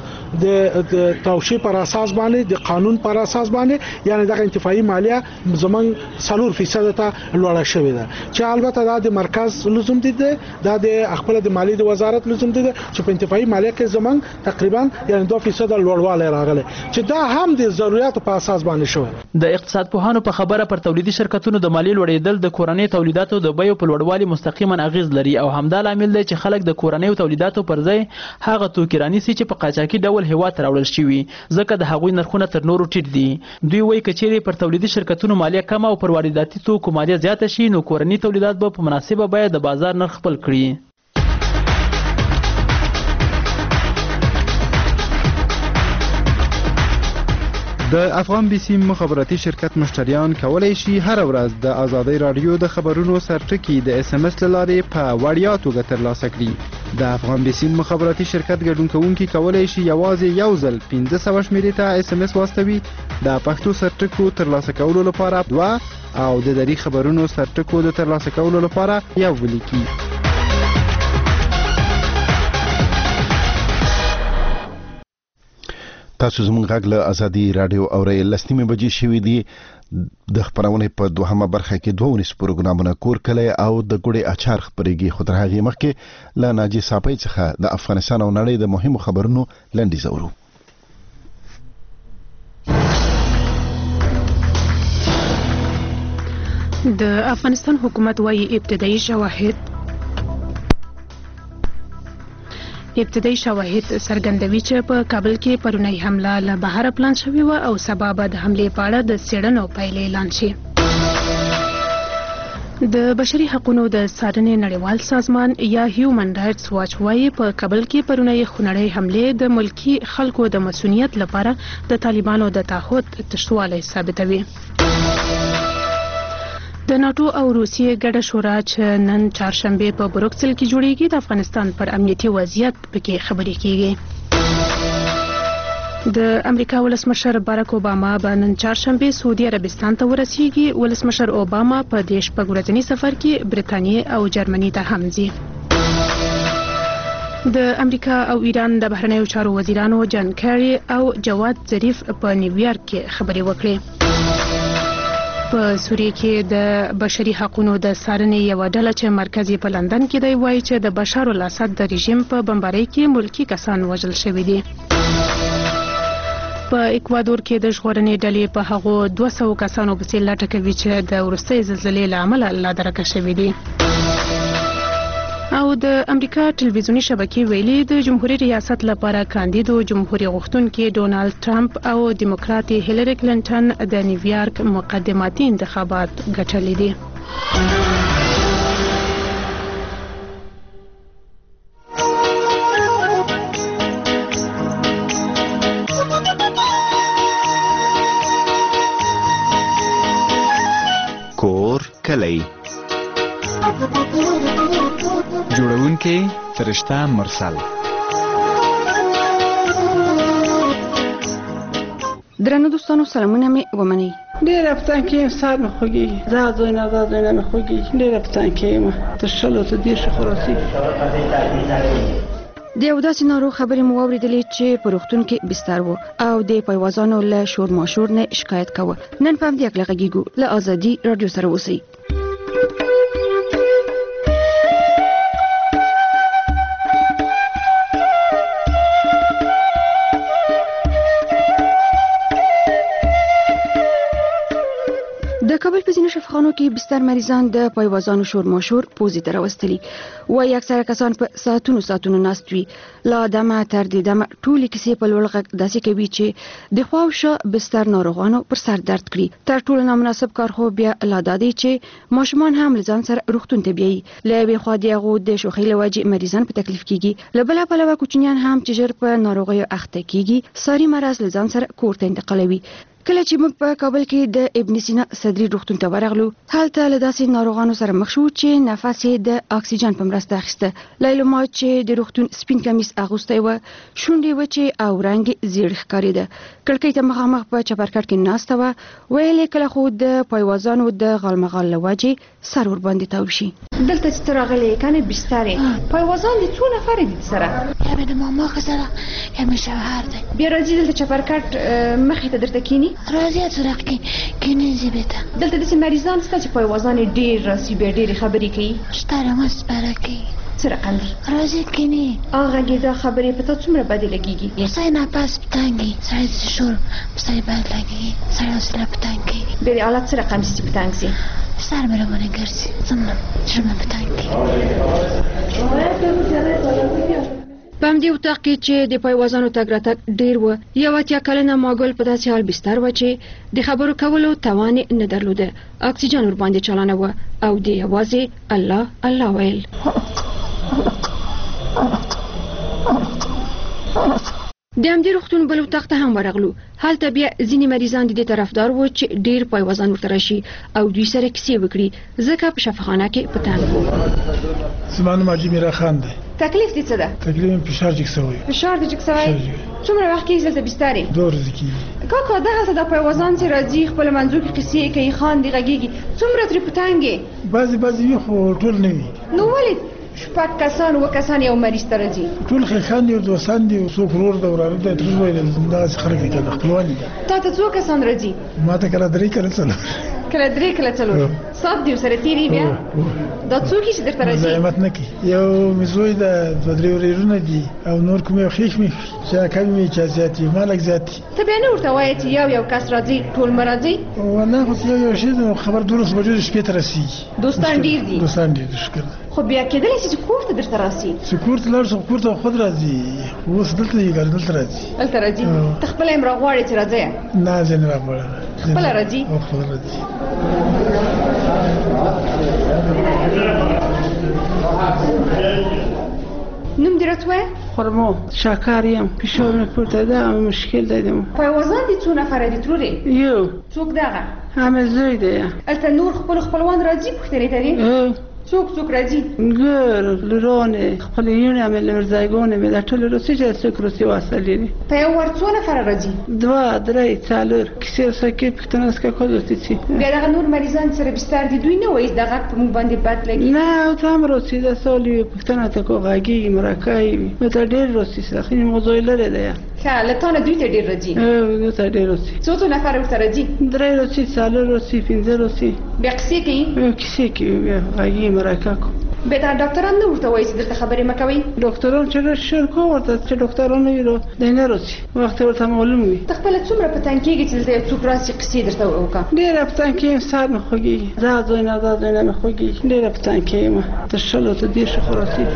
د توشی پر اساس باندې د قانون پر اساس باندې یعنی د انتفاعي مالیه زمون څلور فیصد ته لوړه شوې ده چې البته دا د مرکز لزوم دي دا د خپل د مالی د وزارت لزوم دي چې په انتفاعي مالیه کې زمون تقریبا یعنی دوه فیصد لوړوالی راغلی چې دا هم د ضرورت په اساس باندې شوی. د اقتصاد پوهانو په خبره پر تولیدي شرکتونو د مالی لوړېدل د کورنۍ تولیداتو د بیو په لوړوالي مستقیما اغیز لري او همدا لامل دی چې خلک د کورنۍ تولیداتو پر ځای هغه توکي رانیسي چې په قاچاقي ډول ډول هیواد ته راوړل شوي ځکه د هغوی نرخونه تر نورو ټیټ دي. دوی وایي که چیرې پر تولیدي شرکتونو مالیه کمه او پر وارداتي توکو مالیه زیاته شي نو کورني تولیدات به په مناسبه بیه د بازار نرخ خپل کړي. د افغان بیسي مخابراتي شرکت مشتریان کولی شي هر ورځ د آزادۍ رادیو د خبرونو سرټکي د اس ام اس له لارې په وړیا توګه ترلاسه کړي. د افغان بیسي مخابراتي شرکت ګډون کوونکي کولی شي یوازې یو ځل پنځه سوه شمېرې ته اس ام اس واستوي. د پښتو سرټکو ترلاسه کولو لپاره دوه او د دري خبرونو سرټکو د ترلاسه کولو لپاره یو ولیکي. تاسو زموږ غږ له ازادي رادیو اورئ. لس نیمې بجې شوې دي. د خپرونې په دوهمه برخه کې دوه ونیس پروګرامونه کور کلی او د ګوړې اچار خپرېږي، خو تر هغې مخکې له ناجي ساپۍ څخه د افغانستان او نړۍ د مهمو خبرونو لنډیز اورو. د افغانستان حکومت وايي ابتدایي شواهد ابتدایي شواهد څرګندوي چې په کابل کې پرونی حمله له بهره پلان شوې وه او سبا به د حملې په اړه د څېړنو پایلې اعلان شي. د بشري حقوقو د څارنې نړیوال سازمان یا هیومن رایټس واچ وايي په کابل کې پرونی خونړۍ حملې د ملکی خلکو د مسؤلیت لپاره د طالبانو د تعهد تشوالی ثابتوي. د ناتو او روسیې ګډه شورا چې نن چهارشنبه په بروکسل کې جوړیږي د افغانستان پر امنیتي وضعیت پکې خبرې کیږي. د امریکا ولسمشر باراک اوباما به نن چهارشنبه سعودي عربستان ته ورسیږي. ولسمشر اوباما په دې شپږ ورځني سفر کې برتانیې او جرمني ته هم ځي. د امریکا او ایران د بهرنیو چارو وزیرانو جان کیری او جواد ظریف په نیویارک کې خبرې وکړې. په سوریه کې د بشري حقوقو د څارنې یوه ډله چې مرکز یې په لندن کې دی وایي چې د بشار الاسد د رژیم په بمبارۍ کې ملکی کسان وژل شوي دي. په اکوادور کې د ژغورنې ډلې په هغو دوه سوو کسانو پسې لټه کوي چې د وروستۍ زلزلې له امله لادرکه شوي دي. او د امریکا ټلویزیونی شبکې ویلي د جمهوریت ریاست لپاره کاندید جمهوریت غوښتونکي ډونالد ټرمپ او دیموکرات هیلری کلینټن د نیویارک مقدماتي انتخابات ګټلي دي. کور کلی جوړونکي فرشته مرسل. درنو دوستانو سلامونه مې ومنئ. ډېر افغان کې سار نه خوږي زه دوی نه زه دوی نه خوږي ډېر افغان کې تر شلو ته دېرش خلاصي. د یو داسې ناروغ خبرې مو واورېدلې چې په روغتون کې بستر و او د پایوازانو له شور ماشور نه شکایت کوه. نن په همدې هکله غږیږو. له ازادي راډیو سره اوسئ. د کابل په ځینو شفاخانو کې بستر مریضان د پایوازانو شور ماشور پوزې ته راوستلي. وایي اکثره کسان په ساعتونو ساعتونو ناست وي. له دمه تر دې دمه ټولې کیسې په لوړ غږ داسې کوي چې د خوا او شا بستر ناروغانو پر سر درد کړي. تر ټولو نامناسب کار خو بیا لا دا دی چې ماشومان هم له ځان سره روغتون ته بیایي. له یوې خوا د هغو د شوخۍ له وجې مریضان په تکلیف کیږي، له بله پلوه کوچنیان هم چې ژر په ناروغیو اخته کیږي ساري مرض له ځان سره کور ته انتقالوي. کله چې موږ په کابل کې د ابن سینا صدري روغتون ته ورغلو، هلته له داسې ناروغانو سره مخ شو چې نفس یې د اکسیجن په مرسته اخیسته. لیلما چې د روغتون سپین کمیس اغوستی و، شونډې وچې او رنګ یې زیړ ښکارېده. کړکۍ ته مخامخ په چپرکټ کې ناسته وه. ویل یې کله خو د پایوازانو د غالمغال له وجې سر ورباندې تاو شي. دلته چې ته راغلی کنه بستر یې پایوازان دي څو نفر دي سره؟ یا مې د ماما ښه سره یا مې شوهر دی. بیا راځي دلته چپرکټ مخې ته درته کیني؟ راځي څراغ کې کینیږي بېته. دلته داسې مریضان شته چې پایوازان یې ډېر راسي بیا ډېرې خبرې کوي؟ شته رمه سپاره کوي. څه رقم دي؟ راځي کیني. هغه غږېدا خبرې په تا څومره بدې لګېږي؟ سړی نفس په تنګي، سړی د شور په سړی بد لګېږي، سړی حوصله په تنګ کوي. بیا د حالت څه رقم سي چې په تنګ سي؟ سر مې راباندې ګرځي، څومره زړه مې په تنګ کوي. په همدې همدې اتاق کې چې د پایوازانو تګ راتګ ډیر و، یو اتیا کلنه ماګل په داسې حال بستر و چې د خبرو کولو توان نه درلوده. اکسیجن ورباندې چالانه و او د یوازې الله الله ویل. د همدې روغتون بل اتاق ته هم ورغلو. هلته بیا ځینې مریضان د دې طرفدار وو چې ډیر پایوازان ورته راشي او دوی سره کیسې وکړي، ځکه په شفاخانه کې په تنګ وو. زما نوم حاجي میرا خان دی. تکلیف دې څه ده؟ تکلیف مې فشار جګ شوی. فشار دې جګ شوی؟ څومره وخت کېږي دلته بستر یې؟ دوه ورځې کېږي. کاکا دغلته د پایوازان چې راځي خپل منځو کې قصې کوي، خاندي غږېږي، څومره ترې په تنګ یې؟ بعضې بعضې وي خو ټول نه وي. نو ولې شپږ کسان اووه کسان یو مریض ته راځي؟ ټول ښیښان دي او دوستان دي، څوک ورور ده وراره ده، ټول وایي دغسې خلک دي که د خپلوان دي. تا ته څو کسان راځي؟ ما ته کله درې کله څلور. کله درې کله څلور. سات دي ورسره تېري بیا؟ دا څوک چې درته راځي؟ زحمت نه کوي. یو مې زوی ده، دوه درې ورېرونه دي او نور کوم یو ښیښ مې چا کم وي چا زیات وي، ما لږ زیات دي. ته بیا نه ورته وایې چې یو یو کس راځي ټول مه راځئ؟ والله خو یو یو شی ده، خبر دولس بجو د شپې ته رسېږي. دوستان ډېر دي؟ دوستان ډېر دي، شکر ده. خو بیا کېدلی شي چې کور ته درته راسي؟ چې کور ته لاړ شم، کور ته خود راځي، اوس دلته یې ګر دلته راځي. دلته راځي؟ ته خپله یې راغواړې چې راځې؟ نه زه نه راغواړم. خپله راځي؟ خپله راځي. نوم دې راته وایه؟ خرما شکر یم، فشار مې پورته ده او مشکل دادم. پایوازان دي څو نفره دي ترورې؟ یو. څوک دغه؟ همه زوی دی. هلته نور خپل خپلوان راځي پوښتنې ته دي؟ څوک څوک راځي؟ ګر لورانې خپلویونه مې له مرزاګانې مې دا ټول روسي چې څوک روسي وصل دي. په یو ور څو نفره راځي؟ دوه درې څلور کیسې سکه پښتنه سکه کول دي. بیا دغه نور مریضان سره بستر دي، دوی نه وایي دغه په موږ باندې بد لګي؟ نه او ته هم روسي ده سالي پښتنه ته کو غاګي مرکای مې ته ډېر روسي سره خې موضوع لري ده. ښه له تا نه دوی ته ډېر راځي؟ او ته ډېر روسي. څو څو نفره ورته راځي؟ درې روسي څلور روسي پنځه روسي. بیا کیسې کوي؟ کیسې کوي بیا غاګي مرکا کو. بیا دا ډاکټران نه ورته وایي چې دلته خبرې مه کوئ؟ ډاکټران چې شر کو ورته چې ډاکټران نه وي نو دی نه روسي، وخت ورته معلوم وي. ته خپله څومره په تنګ کېږي چې دلته یو څوک راسي قصې درته وکړه؟ ډېره په تنګ کېږم، سر مې خوږېږي، دا ځای نه دا ځای نه مې خوږېږي، ډېره په تنګ کېږم. تر شلو تر دېرشو خو رسېږي.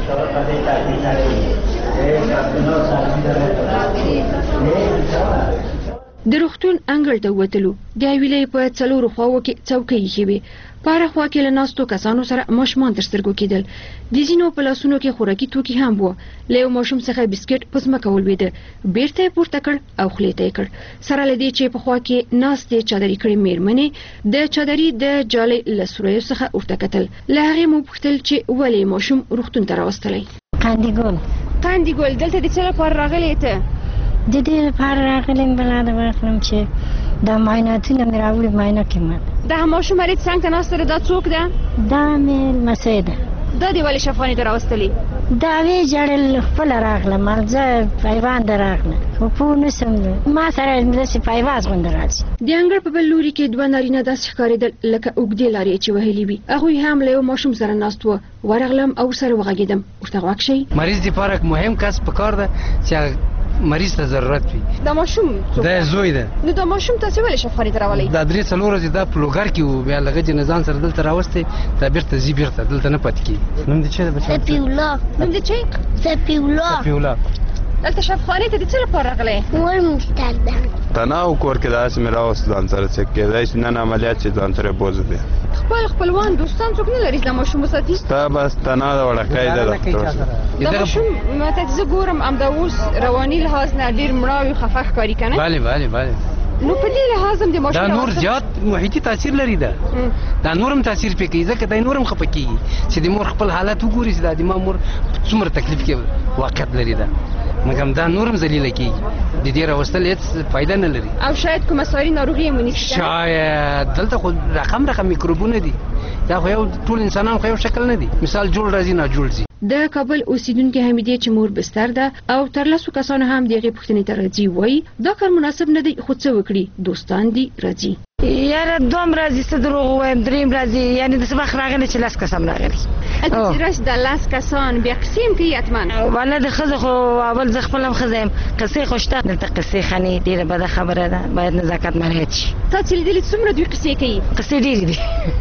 د روغتون انګړ ته ووتلو. د حویلۍ په څلورو خواوو کې څوکۍ ایښې وې. په هره خوا کې له ناستو کسانو سره ماشومان تر سترګو کېدل. د ځینو په لاسونو کې خوراکي توکي هم وو. له یو ماشوم څخه بسکټ په ځمکه ولوېده، بیرته یې پورته کړ او خولې ته یې کړ. سره له دې چې په خوا کې ناستې چادري کړې مېرمنې د چادري د جالۍ له سوریو څخه ورته کتل. له هغې مو پوښتل چې ولې ماشوم روغتون ته راوستلی. قندیګل قندیګل دلته د څه لپاره راغلې ته؟ د دې لپاره راغلم بلا د واخلم چې دا معایناتونه مې راوړي معاینه کې مات. دغه ماشوم مرید څنګ ته ناسته ده، دا څوک ده؟ دا مې لمسی ده. دا دې ولې شفاخانې ته راوستلې؟ دا ویې ژړل خپله راغلم، زه پیوانده راغلم خو پوه نه شم، ما سره داسې پیواز غوندې راځي. د انګړ په بل لوري کې دوه نارینه داسې ښکارېدل لکه اوږدې لارې چې وهلې وي. هغوی هم له یو ماشوم سره ناست وو. ورغلم او سره وغږېدم. ورته غوږ شئ. مریض دپاره مهم کس پکار ده چې مریض ته ضرورت وي. دا ماشوم څوک دا زوی ده. نو دا ماشوم تاسې ولې شفاخانې ته راولئ؟ دا درې څلور ورځې دا په لوګر کې و، بیا له غجې نه ځان سره دلته راوستی، دا بېرته ځي بېرته دلته نه پاتې کېږي. نوم دې څه ده بچی؟ سفي الله. نوم دې څه؟ سفي الله. سفي الله. دلته شفاخانې ته د څه لپاره راغلی؟ مور مې بستر ده. تنه او کور کې داسې مې راوست ځان سره چې کېدای شي نن عملیات چې ځان سره بوځو دی. خپل خپلوان دوستان څوک نه لري چې دا ماشوم وساتي؟ ستا بس تنه ده وړکی ده ډاکټر. دا ماشوم ماته چې زه ګورم همدا اوس رواني لحاظ نه ډېر مړاوي خفه ښکاري که نه؟ بله بله بله. نو په دې لحاظ هم د ماشوم دا نور زیات محیطي تاثیر لري ده. دا نور هم تاثیر پې کوي، ځکه دی نور هم خفه کېږي چې د مور خپل حالت وګوري چې دا د ما مور څومره تکلیف کې واقعیت لري ده، مګر دا نور هم ذلیله کېږي. د دې راوستل هېڅ فایده نه لري. او شاید کومه ساري ناروغي یې ونیسي. شاید دلته خو رقم رقم میکروبونه دي، دا خو یو ټول انسانان خو یو شکل نه دي، مثال جوړ راځي نه جوړ ځي. د کابل اوسیدونکو حمیدې چې مور بستر ده او تر لسو کسانو هم دغه پوښتنې ته راځي، وایي دا کار مناسب نه دی، خو څه وکړي، دوستان دي راځي. یاره دوم راځي څه دروغ ووایم، دریم راځي، یعنې داسې وخت راغلی چې لس کسان راغلي. هلته چې راشي دا لس کسان بیا قصې هم کوي حتما؟ والله د ښځو خو اول زه خپله هم ښځه یم، قصې خو شته دلته قصې خني، ډېره بده خبره ده، باید نزاکت مراعت شي. تا چې لیدلي څومره دوی قصې کوي؟ قصې ډېرې دي.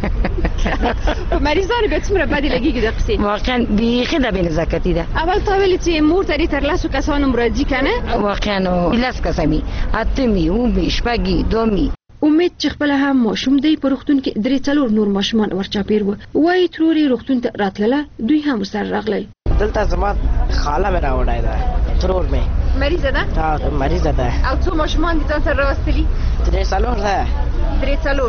په مریضانو بیا څومره بدې لګېږي دا قصې؟ واقعا بیخي د بېنزاکتي ده. اول تا ویلې چې مور ته دې تر لسو کسانو راځي که نه؟ واقعا لس کسه مي، اته مي، اووه مي، شپږ مي، دوه مي. امید چې خپل هم ماشوم دی په روغتون کې درې څلور نور ماشومان ورچاپیر وو. وایي ترور یې روغتون ته راتلله، دوی هم ورسره راغلل. دلته زما خاله مې راوړی ده، ترور مې مریضه ده؟ ها مریضه ده. او څو ماشومان دي ځان سره راوستلي؟ درې څلور ده. درې څلور؟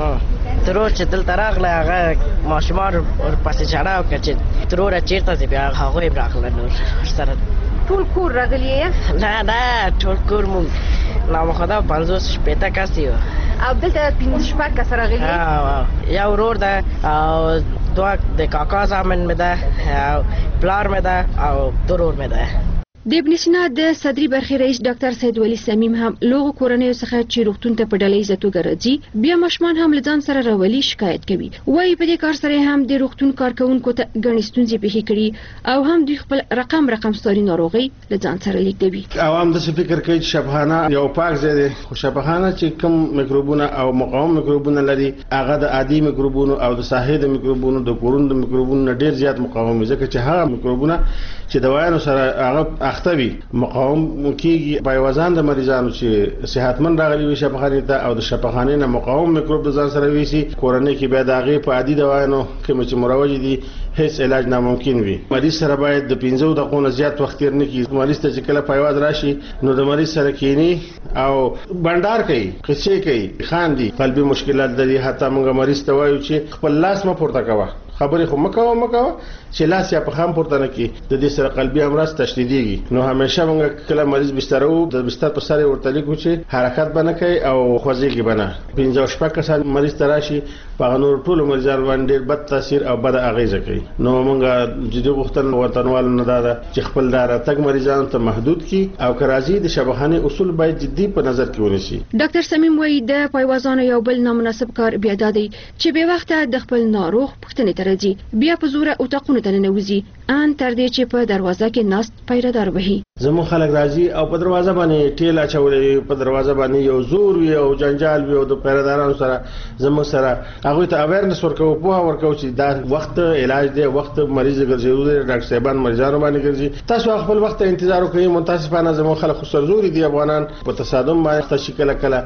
ترور چې دلته راغله هغه ماشومان ورپسې چاړه وکړه چې تروره چېرته ځي، بیا هغوی هم راغله نور سره. ټول کور راغلي یې؟ نه نه ټول کور مونږ نامخدا پنځوس شپېته کس یو. او دلته پنځه شپږ کس راغلي؟ یو ورور ده او دوه د کاکا زامن مې ده او پلار مې ده او ترور مې ده. د ابن سینا د صدري برخې رئیس ډاکټر سید ولی سمیم هم لوغو کورنیو څخه چې روغتون ته په ډلهییزه توګه راځي بیا ماشومان هم له ځان سره راولي شکایت کوي. وایي په دې کار سره هم د روغتون کارکوونکو ته ګڼې ستونزې پېښې کړي او هم دوی خپل رقم رقم ستاري ناروغۍ له ځان سره لیږدوي. عوام داسې فکر کوي چې شبخانه یو پاک ځای دی، خو شبخانه چې کوم میکروبونه او مقاوم میکروبونه لري هغه د عادي میکروبونو او د ساحې د میکروبونو د کورونو د میکروبونو نه ډېر زیات مقاوم وي، ځکه چې هغه میکروبونه چې دوايانو سره هغه اخته وي مقاوم کیږي. پایوازان د مریضانو چې صحتمند راغلي وي شفاخانې ته او د شفاخانې نه مقاوم میکروب د ځان سره ویسي، کورنۍ کې بیا د هغې په عادي دوايانو کوم چې مروج دي هیڅ علاج ناممکن وي. مریض سره باید د پنځو دقیقو نه زیات وخت تیر نه کړي. مریض ته چې کله پایواز راشي نو د مریض سره کینی او بندار کوي، قصې کوي، خاندي، قلبي مشکلات لري. حتی موږ مریض ته وایو چې خپل لاس مه پورته کوه، خبرې خو مکوه مکوه چې لاس یا په خام پورته نه کړي، د دې سره قلبي امراض تشدیدېږي. نو همیشه موږ کله مریض بستر وو د بستر په سر ورته لیکو چې حرکت به نه کوي او خوځېږي به نه. پنځه او شپږ کسان مریض ته راشي په هغه نور ټولو مریضانو باندې ډېر بد تاثیر او بده اغېزه کوي. نو موږ جدي غوښتنه وطنوالو نه دا ده چې خپل دا راتګ مریضانو ته محدود کړي او که راځي د شبخانې اصول باید جدي په نظر کې ونیسي. ډاکټر سمیم وایي د پایوازانو یو بل نامناسب کار بیا دا دی چې بې وخته د خپل ناروغ پوښتنې ته راځي، بیا په زوره اتاقونو ته ننوځي ان تر دې چې په دروازه کې ناست پیرهدار وهي. زموږ خلک راځي او په دروازه باندې ټیل اچولې، په دروازه باندې یو زور وي او جنجال وي او د پیرهدارانو سره زموږ سره هغوی ته اویرنس ورکوو، پوهه ورکوو چې دا وخت علاج دی، وخت مریض ګرځېدو دی، ډاکټر صاحبان مریضانو باندې ګرځي، تاسو خپل وخت ته انتظار وکړئ. متاسفانه زموږ خلک خو سرزوري دي افغانان په تصادم باندې تشي کله کله.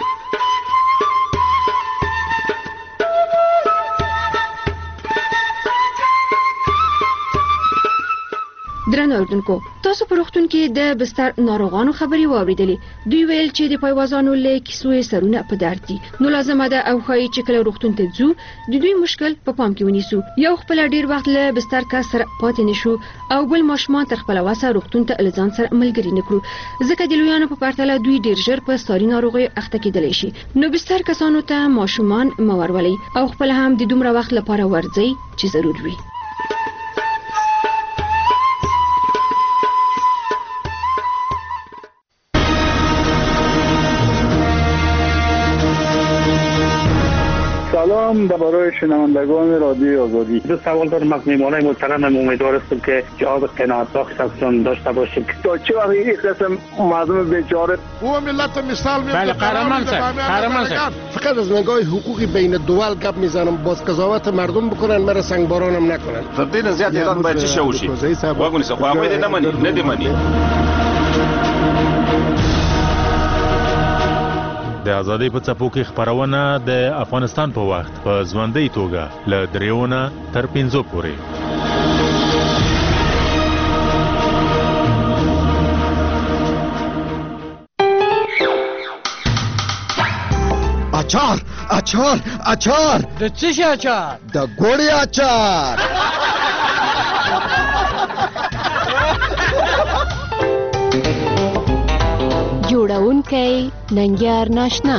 درنو اوریدونکو، تاسو په روغتون کې د بستر ناروغانو خبري واوریدلې. دوی ویل چې د پایوازانو له کیسو سرونه په درد دي، نو لازمه ده او خای چې کله روغتون ته ځو د دوی مشکل په پام کې ونیسو. یو خپل ډیر وخت له بستر کا سره پاتې نشو او بل ماشومان تر خپل واسه روغتون ته لزان سره ملګری نکړو، ځکه د لویانو په پرتله دوی ډیر ژر په ساري ناروغي اخته کېدلی شي. نو بستر کسانو ته ماشومان مورولي او خپل هم د دومره وخت لپاره ورځي چې ضرور وي. سلام برای شنوندگان رادیو آزادی. دو سوال دارم از میهمانای محترمم، امیدوار هستم که جواب قناعت بخش ازشون داشته باشیم. تا چه وقت این قسم مردم بیچاره او ملت مثال میاد. بله قهرمان صاحب، قهرمان صاحب. فقط از نگاه حقوقی بین الدول گپ میزنم، باز قضاوت مردم بکنن، مرا سنگبارانم نکنن. تبدیل زیاد ایران باید چی شوشی؟ واگونی سه خو هغه دې نه مني، نه دې مني. د ازادۍ په څپو کې خپرونه د افغانستان په وخت په ژوندۍ توګه له دریونه تر پنځو پورې. اچار اچار اچار د څه شي اچار؟ د ګوړې اچار. جوړونکی ننګیار ناشنا.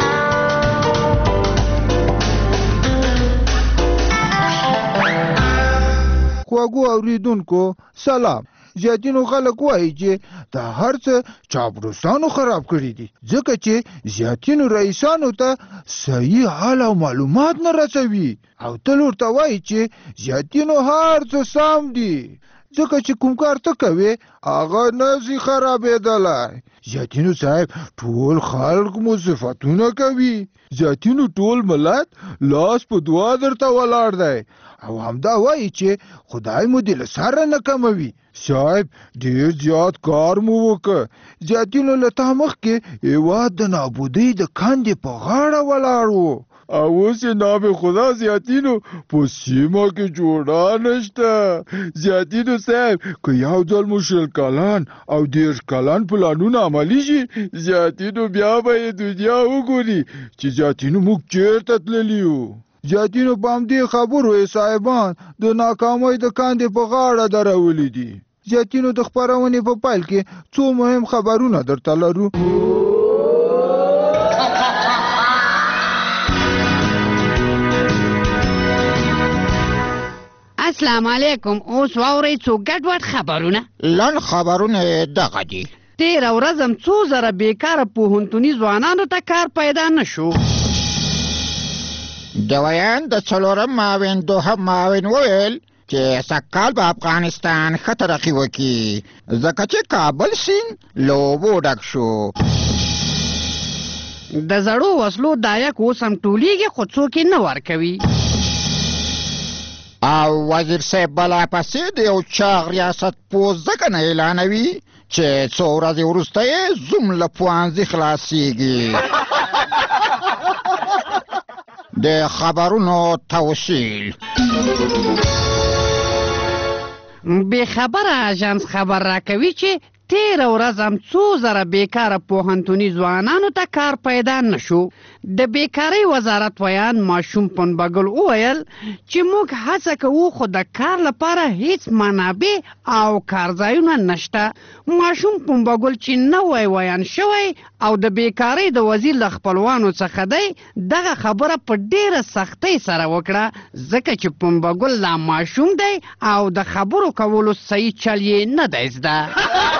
خواږو اوریدونکو سلام. زیاتینو خلک وایي چې دا هر څه چاپلوسانو خراب کړي دي، ځکه چې زیاتینو رئیسانو ته صحیح حال او معلومات نه رسوي او تل ورته وایي چې زیاتینو هر څه سم دي. ځکه چې کوم کار ته کوې هغه نشي خرابېدلی. زیاتینو صاحب ټول خلک مو صفتونه کوي. زیاتینو ټول ملت لاس په دعا درته ولاړ دی او همدا وایي چې خدای مو دې له سره نه کموي. صاحب ډېر زیات کار مو وکړ. زیاتینو له تا مخکې هېواد د نابودۍ د کندې په غاړه ولاړ و او اوس یې نام خدا زیاتینو په سیمه کې جوړه نشته. زیاتینو صاحب که یو ځل مو شل کلن او دېرش کلن پلانونه عملي شي زیاتینو بیا به یې دنیا وګوري چې زیاتینو موږ چېرته تللي یو. زیاتینو په همدې خبرو یې صاحبان د ناکامۍ د کندې په غاړه درولي دي. زیاتینو د خپرونې په پیل کې څو مهم خبرونه درته لرو. السلام علیکم. اوس واورئ څو ګډوډ خبرونه. لنډ خبرونه دغه دي. تېره ورځ هم څو زره بیکاره پوهنتوني ځوانانو ته کار پیدا نه شو. د ویان د څلورم معاون دوهم معاون وویل چې سږکال به افغانستان ښه ترقي وکړي ځکه چې کابل سیند له اوبو ډک شو. د زړو وسلو دایک اوس هم ټولېږي خو څوک یې نه ورکوي. او وزیر صاحب بلا پسې د یو چاغ ریاست پوست ځکه نه اعلانوي چې څو ورځې وروسته یې زوم له پوهنځي خلاصېږي. د خبرونو توصیل. بې خبره اژانس خبر راکوي چې تېره ورځ هم څو زره بیکاره پوهنتوني ځوانانو ته کار پیدا نه شو. د بیکارۍ وزارت ویان ماشوم پنبګل وویل چې موږ هڅه کوو خو د کار لپاره هیڅ منابع او کارځایونه نشته. ماشوم پنبګل چې نوی ویان شوی او د بیکارۍ د وزیر له خپلوانو څخه دی دغه خبره په ډېره سختۍ سره وکړه ځکه چې پنبګل لا ماشوم دی او د خبرو کولو صحیح چل یې نه دی زده.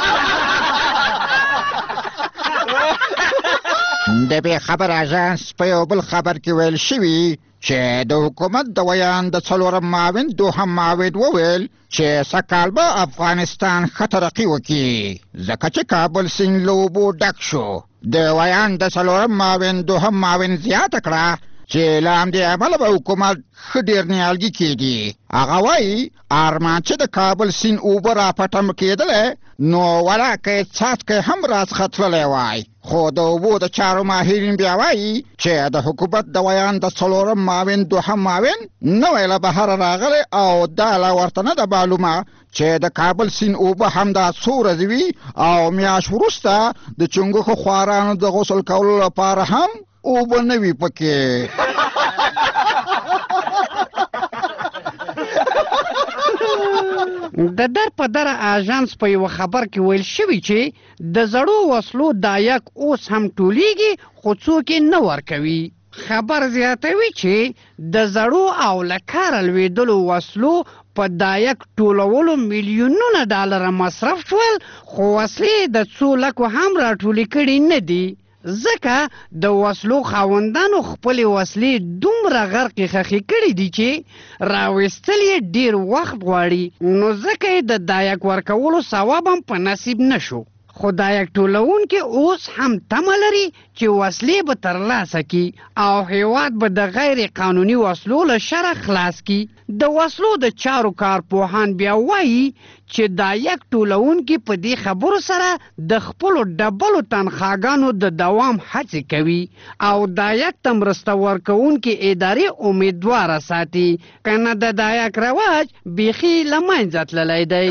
د بې خبر اژانس په یو بل خبر کې ویل شوي چې د حکومت د ویان د څلورم معاون دوهم معاون وویل چې سږکال به افغانستان ښه ترقي وکړي ځکه چې کابل سیند له اوبو ډک شو. د ویان د څلورم معاون دوهم معاون زیاته کړه چې له همدې امله به حکومت ښه ډېر نیالګي کېدي. هغه وایي ارمان چې د کابل سیند اوبه راپټم کېدلی نو ولاکه څاڅکی هم راڅخه تللی وای. خو د اوبو د چارو ماهرین بیا وایي چې د حکومت د ویان د څلورم معاون دوهم معاون نوی له بهره راغلی او دا لا ورته نه ده معلومه چې د کابل سیند اوبه همدا څو ورځې وي او میاشت وروسته د چنګښو خوارانو د غسل کولو لپاره هم اوبه نه وي پکې. د در په دره اژانس په یوه خبر کې ویل شوي چې د زړو وسلو دایک اوس هم ټولېږي خو څوک یې نه ورکوي. خبر زیاتوي چې د زړو او له کاره لوېدلو وسلو په دایک ټولولو میلیونونه ډالره مصرف شول خو وسلې د څو لکو هم راټولې کړي نه دي ځکه د وسلو خاوندانو خپلې وسلې دومره غرقې خښې کړي دي چې راویستل یې ډېر وخت غواړي نو ځکه یې د دایک ورکولو ثواب هم په نصیب نه شو. خو دایک ټولونکي اوس هم تمه لري چې وسلې به ترلاسه کړي او هېواد به د غیر قانوني وسلو له شره خلاص کړي. د وسلو د چارو کارپوهان بیا وایي چې دایک ټولونکي په دې خبرو سره د خپلو ډبلو تنخواګانو د دوام هڅې کوي او دایک ته مرسته ورکوونکي ادارې امیدواره ساتي که نه د دایک رواج بیخي له منځه تللی دی.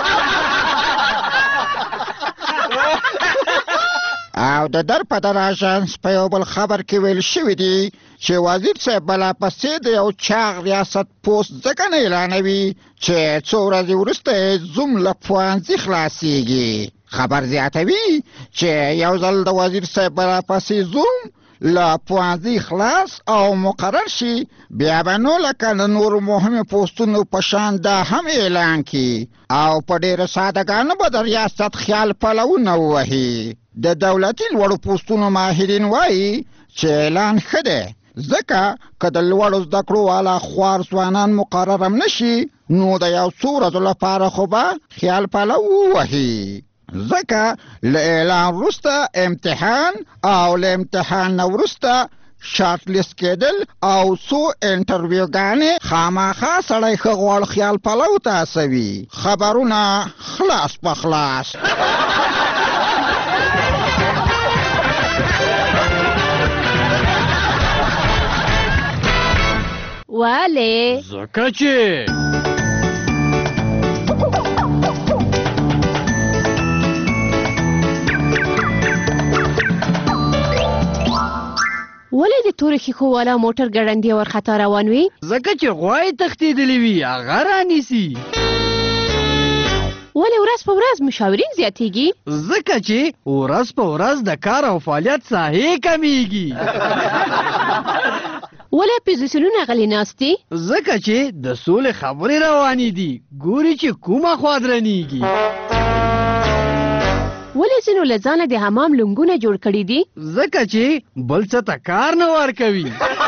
او د در په در اژانس په یو بل خبر کې ویل شوي دي چې وزیر صاحب بلا پسې د یو چاغ ریاست پوست ځکه نه اعلانوي چې څو ورځې وروسته یې زوم له پوهنځي خلاصېږي. خبر زیاتوي چې یو ځل د وزیر صاحب بلا پسې زوم له پوهنځي خلاص او مقرر شي بیا به نو لکه د نورو مهمو پوستونو په شان دا هم اعلان کړي او په ډېره سادهګانه به د ریاست خیال پلونه ووهي. د دولتي لوړو پوستونو ماهرین وایي چې اعلان ښه دی ځکه که د لوړو زده کړو والا خوار ځوانان مقرر هم نشي نو د یو څو ورځو لپاره خو به خیال پاله ووهي. ځکه له اعلان وروسته امتحان او له امتحان نه وروسته شارټ لیست کېدل او څو انټرویوګانې خامخا سړی ښه غوړ خیال پلو ته هڅوي. خبرونه خلاص په خلاص. ولې؟ ځکه چې ولې د تورې ښیښو والا موټر ګړندی ورخطا روان وي؟ ځکه چې غوا یې تښتېدلې وي هغه رانیسي. ولې ورځ په ورځ مشاورین زیاتېږي؟ ځکه چې ورځ په ورځ د کار او فعالیت ساحې کمیږي. ولې اپوزیسیونونه غلي ناست دي؟ ځکه چې د سولې خبرې روانې دي ګوري چې کومه خوا درنیږي. ولې ځینو له ځانه د حمام لنګونه جوړ کړي دي؟ ځکه چې بل څه ته کار نه ورکوي.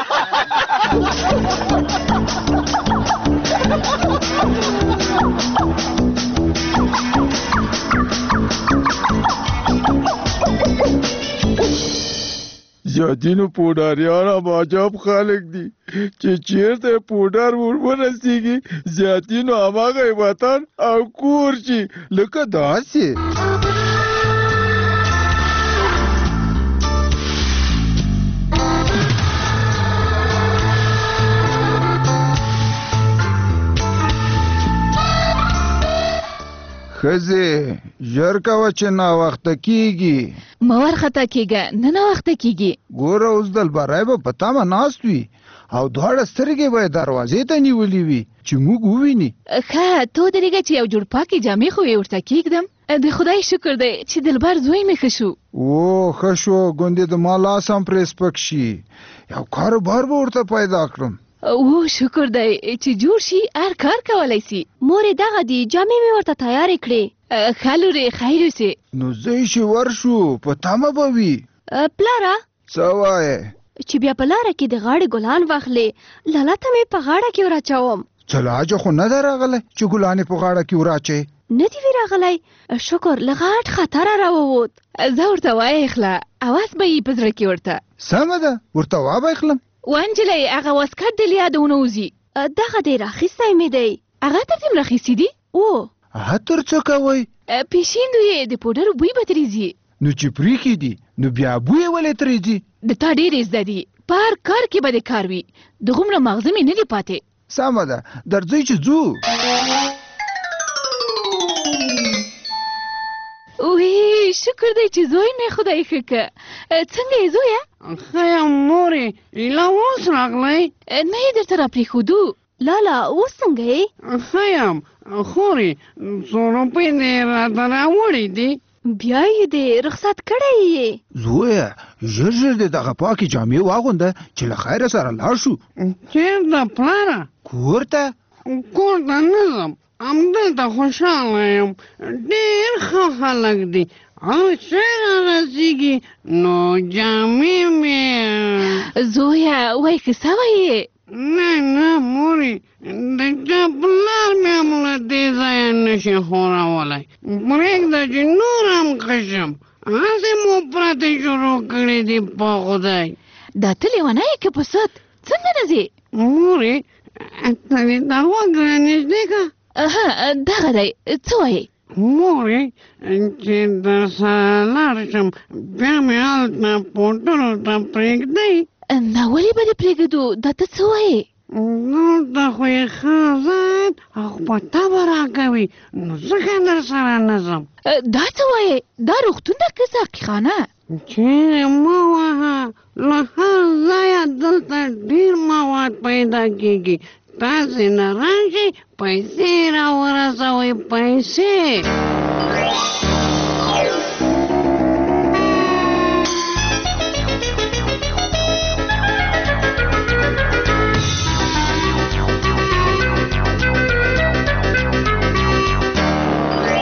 زیاتینو پوډاریان هم عجب خلک دي چې چیرته پوډر ور ورسیږي زیاتینو هماغه وطن او کور شي لکه داسې. ښځې ژر کوه چې ناوخته کېږي. مه وارخطا کېږه نه ناوخته کېږي. ګوره اوس دلبری به په تمه ناست وي او دواړه سترګې به یې دروازې ته نیولې وي چې موږ وویني. ښه ته ودرېږه چې یو جوړ پاکې جامې خو یې ورته کېږدم. د خدای شکر دی چې دلبر زوی مې ښه شو. او ښه شو ګوندې د ما لاس هم پرې سپک شي یو کاروبار به ورته پیدا کړم. او شکر دی چې جوړ شي هر کار کولی سي. مورې دغه دي جامې مې ورته تیارې کړې. ښه لورې خیر اوسې. نو ځئ چې ورشو په تمه به وي. پلاره څه وایې؟ چې بیا په لاره کې د غاړې ګلان واخلې لاله ته مې په غاړه کې وراچوم. څه لاجه خو نه ده راغلی چې ګلان یې په غاړه کې وراچوې؟ نه دي وي راغلی شکر له غټ خطره راووت. زه ورته وایخله اواز به یې په زړه کې ورته. سمه ده ورته وابیخلم. وانجلۍ هغه واسکټ دې له یاده ونوځي. دغه دی راخیستی مې دی. هغه تر دې م راخیستي دي؟ او عطر څه کوئ؟ پیشیندو یې د پوډرو بوی به ترېځي. نو چې پرېښي دي نو بیا بوی ولې ترېځي؟ د تا ډېرې زده دي په هر کار کې به د کار وي. دغومره مغزه مې نه دي پاتې. سمه ده درځئ چې ځو. وی شکر دی چې زوی مې خدای ښه که. څنګه یې زویه؟ ښه یم مورې ایله اوس راغلی؟ نه یې درته راپرېښودو. لالا اوس څنګه یې؟ ښه یم خورې څو روپۍ دې راته راوړې دي؟ بیا یې دې رخصت کړی یې؟ زویه ژر ژر دې دغه پاکې جامې واغونده چې له خیره سره لاړ شو. چېرته پلاره؟ کور ته. کور ته نه ځم همدلته خوشحاله یم ډېر ښه خلک دي او چې رارسېږي نو جامې مې. زویه وایي که سوه یې؟ نه نه مورې د چا پلار مې هم له دې ځایه نشي خورولی. پرېږده چې نور هم ښه شم. هسې مو پرتې شروع کړې دي په خدای. دا ته لیونی یې که په سد څنګه نه ځې؟ مورې ته دې دا غوږ رانږدې که. دغه دی څه وایې؟ مورې چې در سره لاړ شم بیا مې هلته پوټرو ته پرېږدئ؟ نه ولې به دې پرېږدو دا ته څه وایې؟ دلته خو یې ښه ذات او په طبع راکوي نو ځکه در سره نه ځم. دا څه وایې؟ دا روغتون ده که ساقیخانه؟ چیرې مه وهه له هر ځایه دلته ډېر مواد پیدا کېږي. تاسې نه راشئ پیسې راورسوئ پیسې.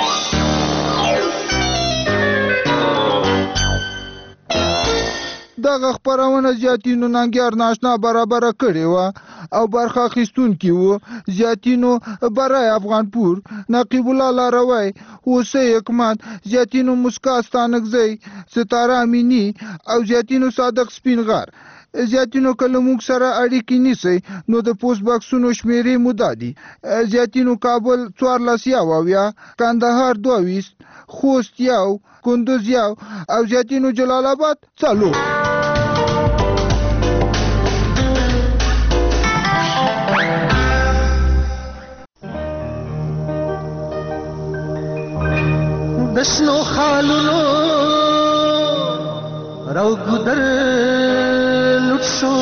د دغه خپرونه زیاتینو ننګیار ناشنا برابره کړې وه او برخه اخیستونکي وو زیاتینو برای افغانپور، نقیب الله لاروی، حسین حکمت، زیاتینو مسکا ستانکزی، ستاره امینی او زیاتینو صادق سپینغر. زیاتینو که له موږ سره اړیکې نیسئ نو د پوسټ بکسونو شمیرې مو دا دي: زیاتینو کابل څوارلس یو اویا، کندهار دوه ویشت، خوست یو، کندوز یو او زیاتینو جلال آباد څلور. د شنو خالونو راو ګودر لوټ شو،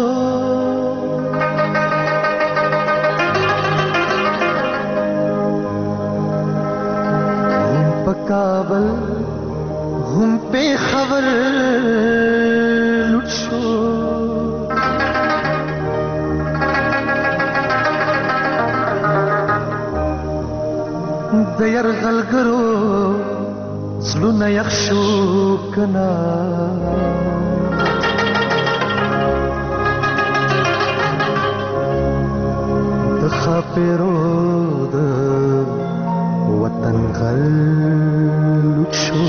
هم په کابل هم په خبر لوټ شو. د یرغلګرو زړونه یخ شو کنا، د خاپیرو د وطن غل لوټ شو.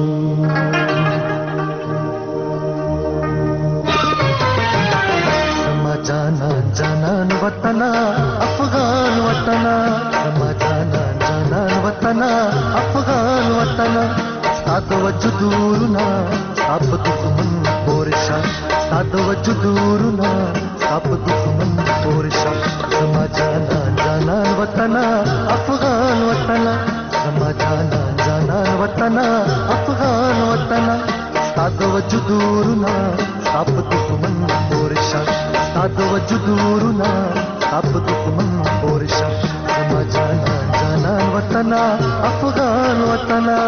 زما جانان جانان وطنا افغان وطنا، زما جانان جانان وطنا افغان وطنا، ستا د وجود ورونه ستا په دښمن پورې شه، ستا د وجود ورونه ستا په دښمن پورې شه. زما جانان جانان وطنا افغان وطنا، زما جانان جانان وطنا افغان وطنا، ستا د وجود ورونه ستا په دښمن پورې شه، ستا د وجود ورونه ستا په دښمن پورې شه. زما جانان جانان وطنا افغان وطنا.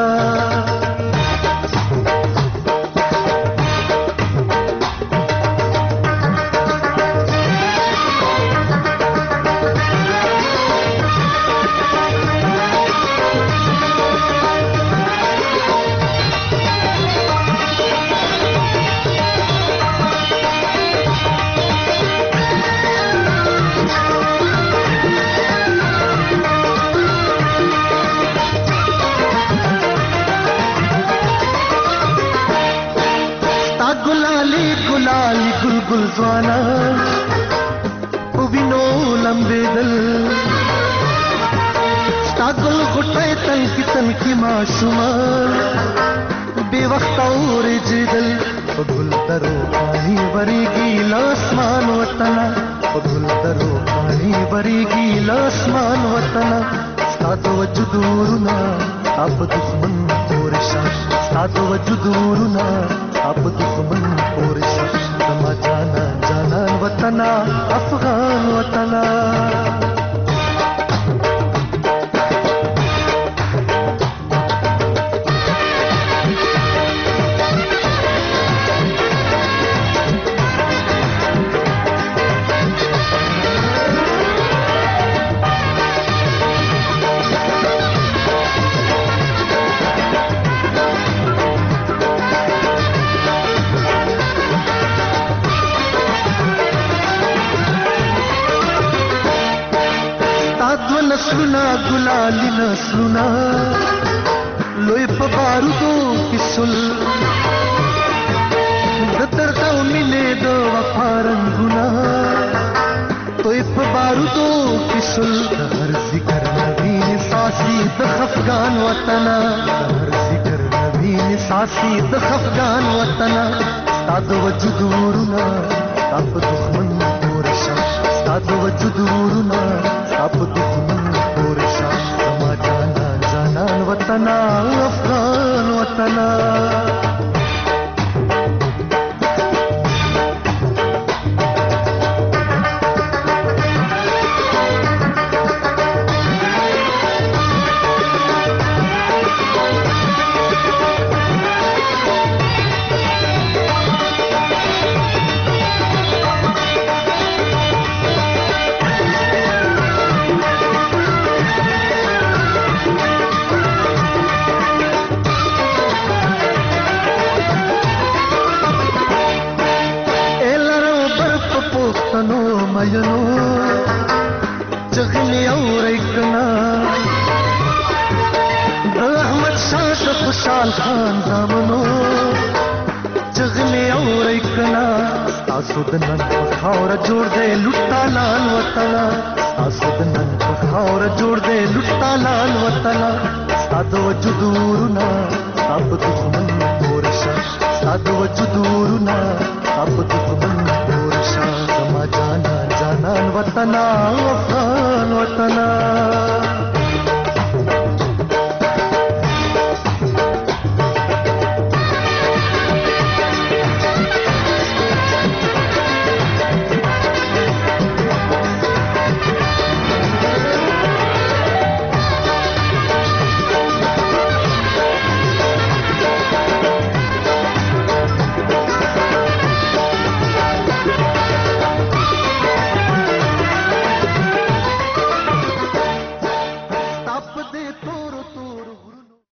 گل زوانا په وینو لمبېدل، ستا ګل غوټۍ تنکي تنکي ماشومان بې وخته اورېږېدل. په ګل درو پاڼې ورېږي له اسمان وطنه، په ګل درو پاڼې ورېږي له اسمان وطنه، ستا د وجود ورونه ستا په دښمن پورې شه، ستا د وجود ورونه ستا په دښمن پورې شه. زما جانان جانان وطنا افغان وطنا. نسلونه ګلالي نسلونه لوی په بارودو کې سل، د درد او مینې د وفا رنګونه توی په بارودو کې سل. د هر ذکر نوین ساسي د خفګان وطنه، د هر ذکر نوین ساسي د خفګان وطنه، ستا د وجود ورونه ستا په دښمن پورې شه، ستا د وجود ورونه ستا په دښمن پورې شه. زما جانان جانان وطنا افغان وطنا. شاد خوشحال خان زامنو چغلې اورې کنا تاسو د نن په خاور جوړ دې لټا لال وطن تاسو د نن په خاور جوړ دې لټا لال وطن ساده وجودورنا سب دښمن ورشا ساده وجودورنا سب دښمن ورشا زما جانا جانان وطن افغان وطن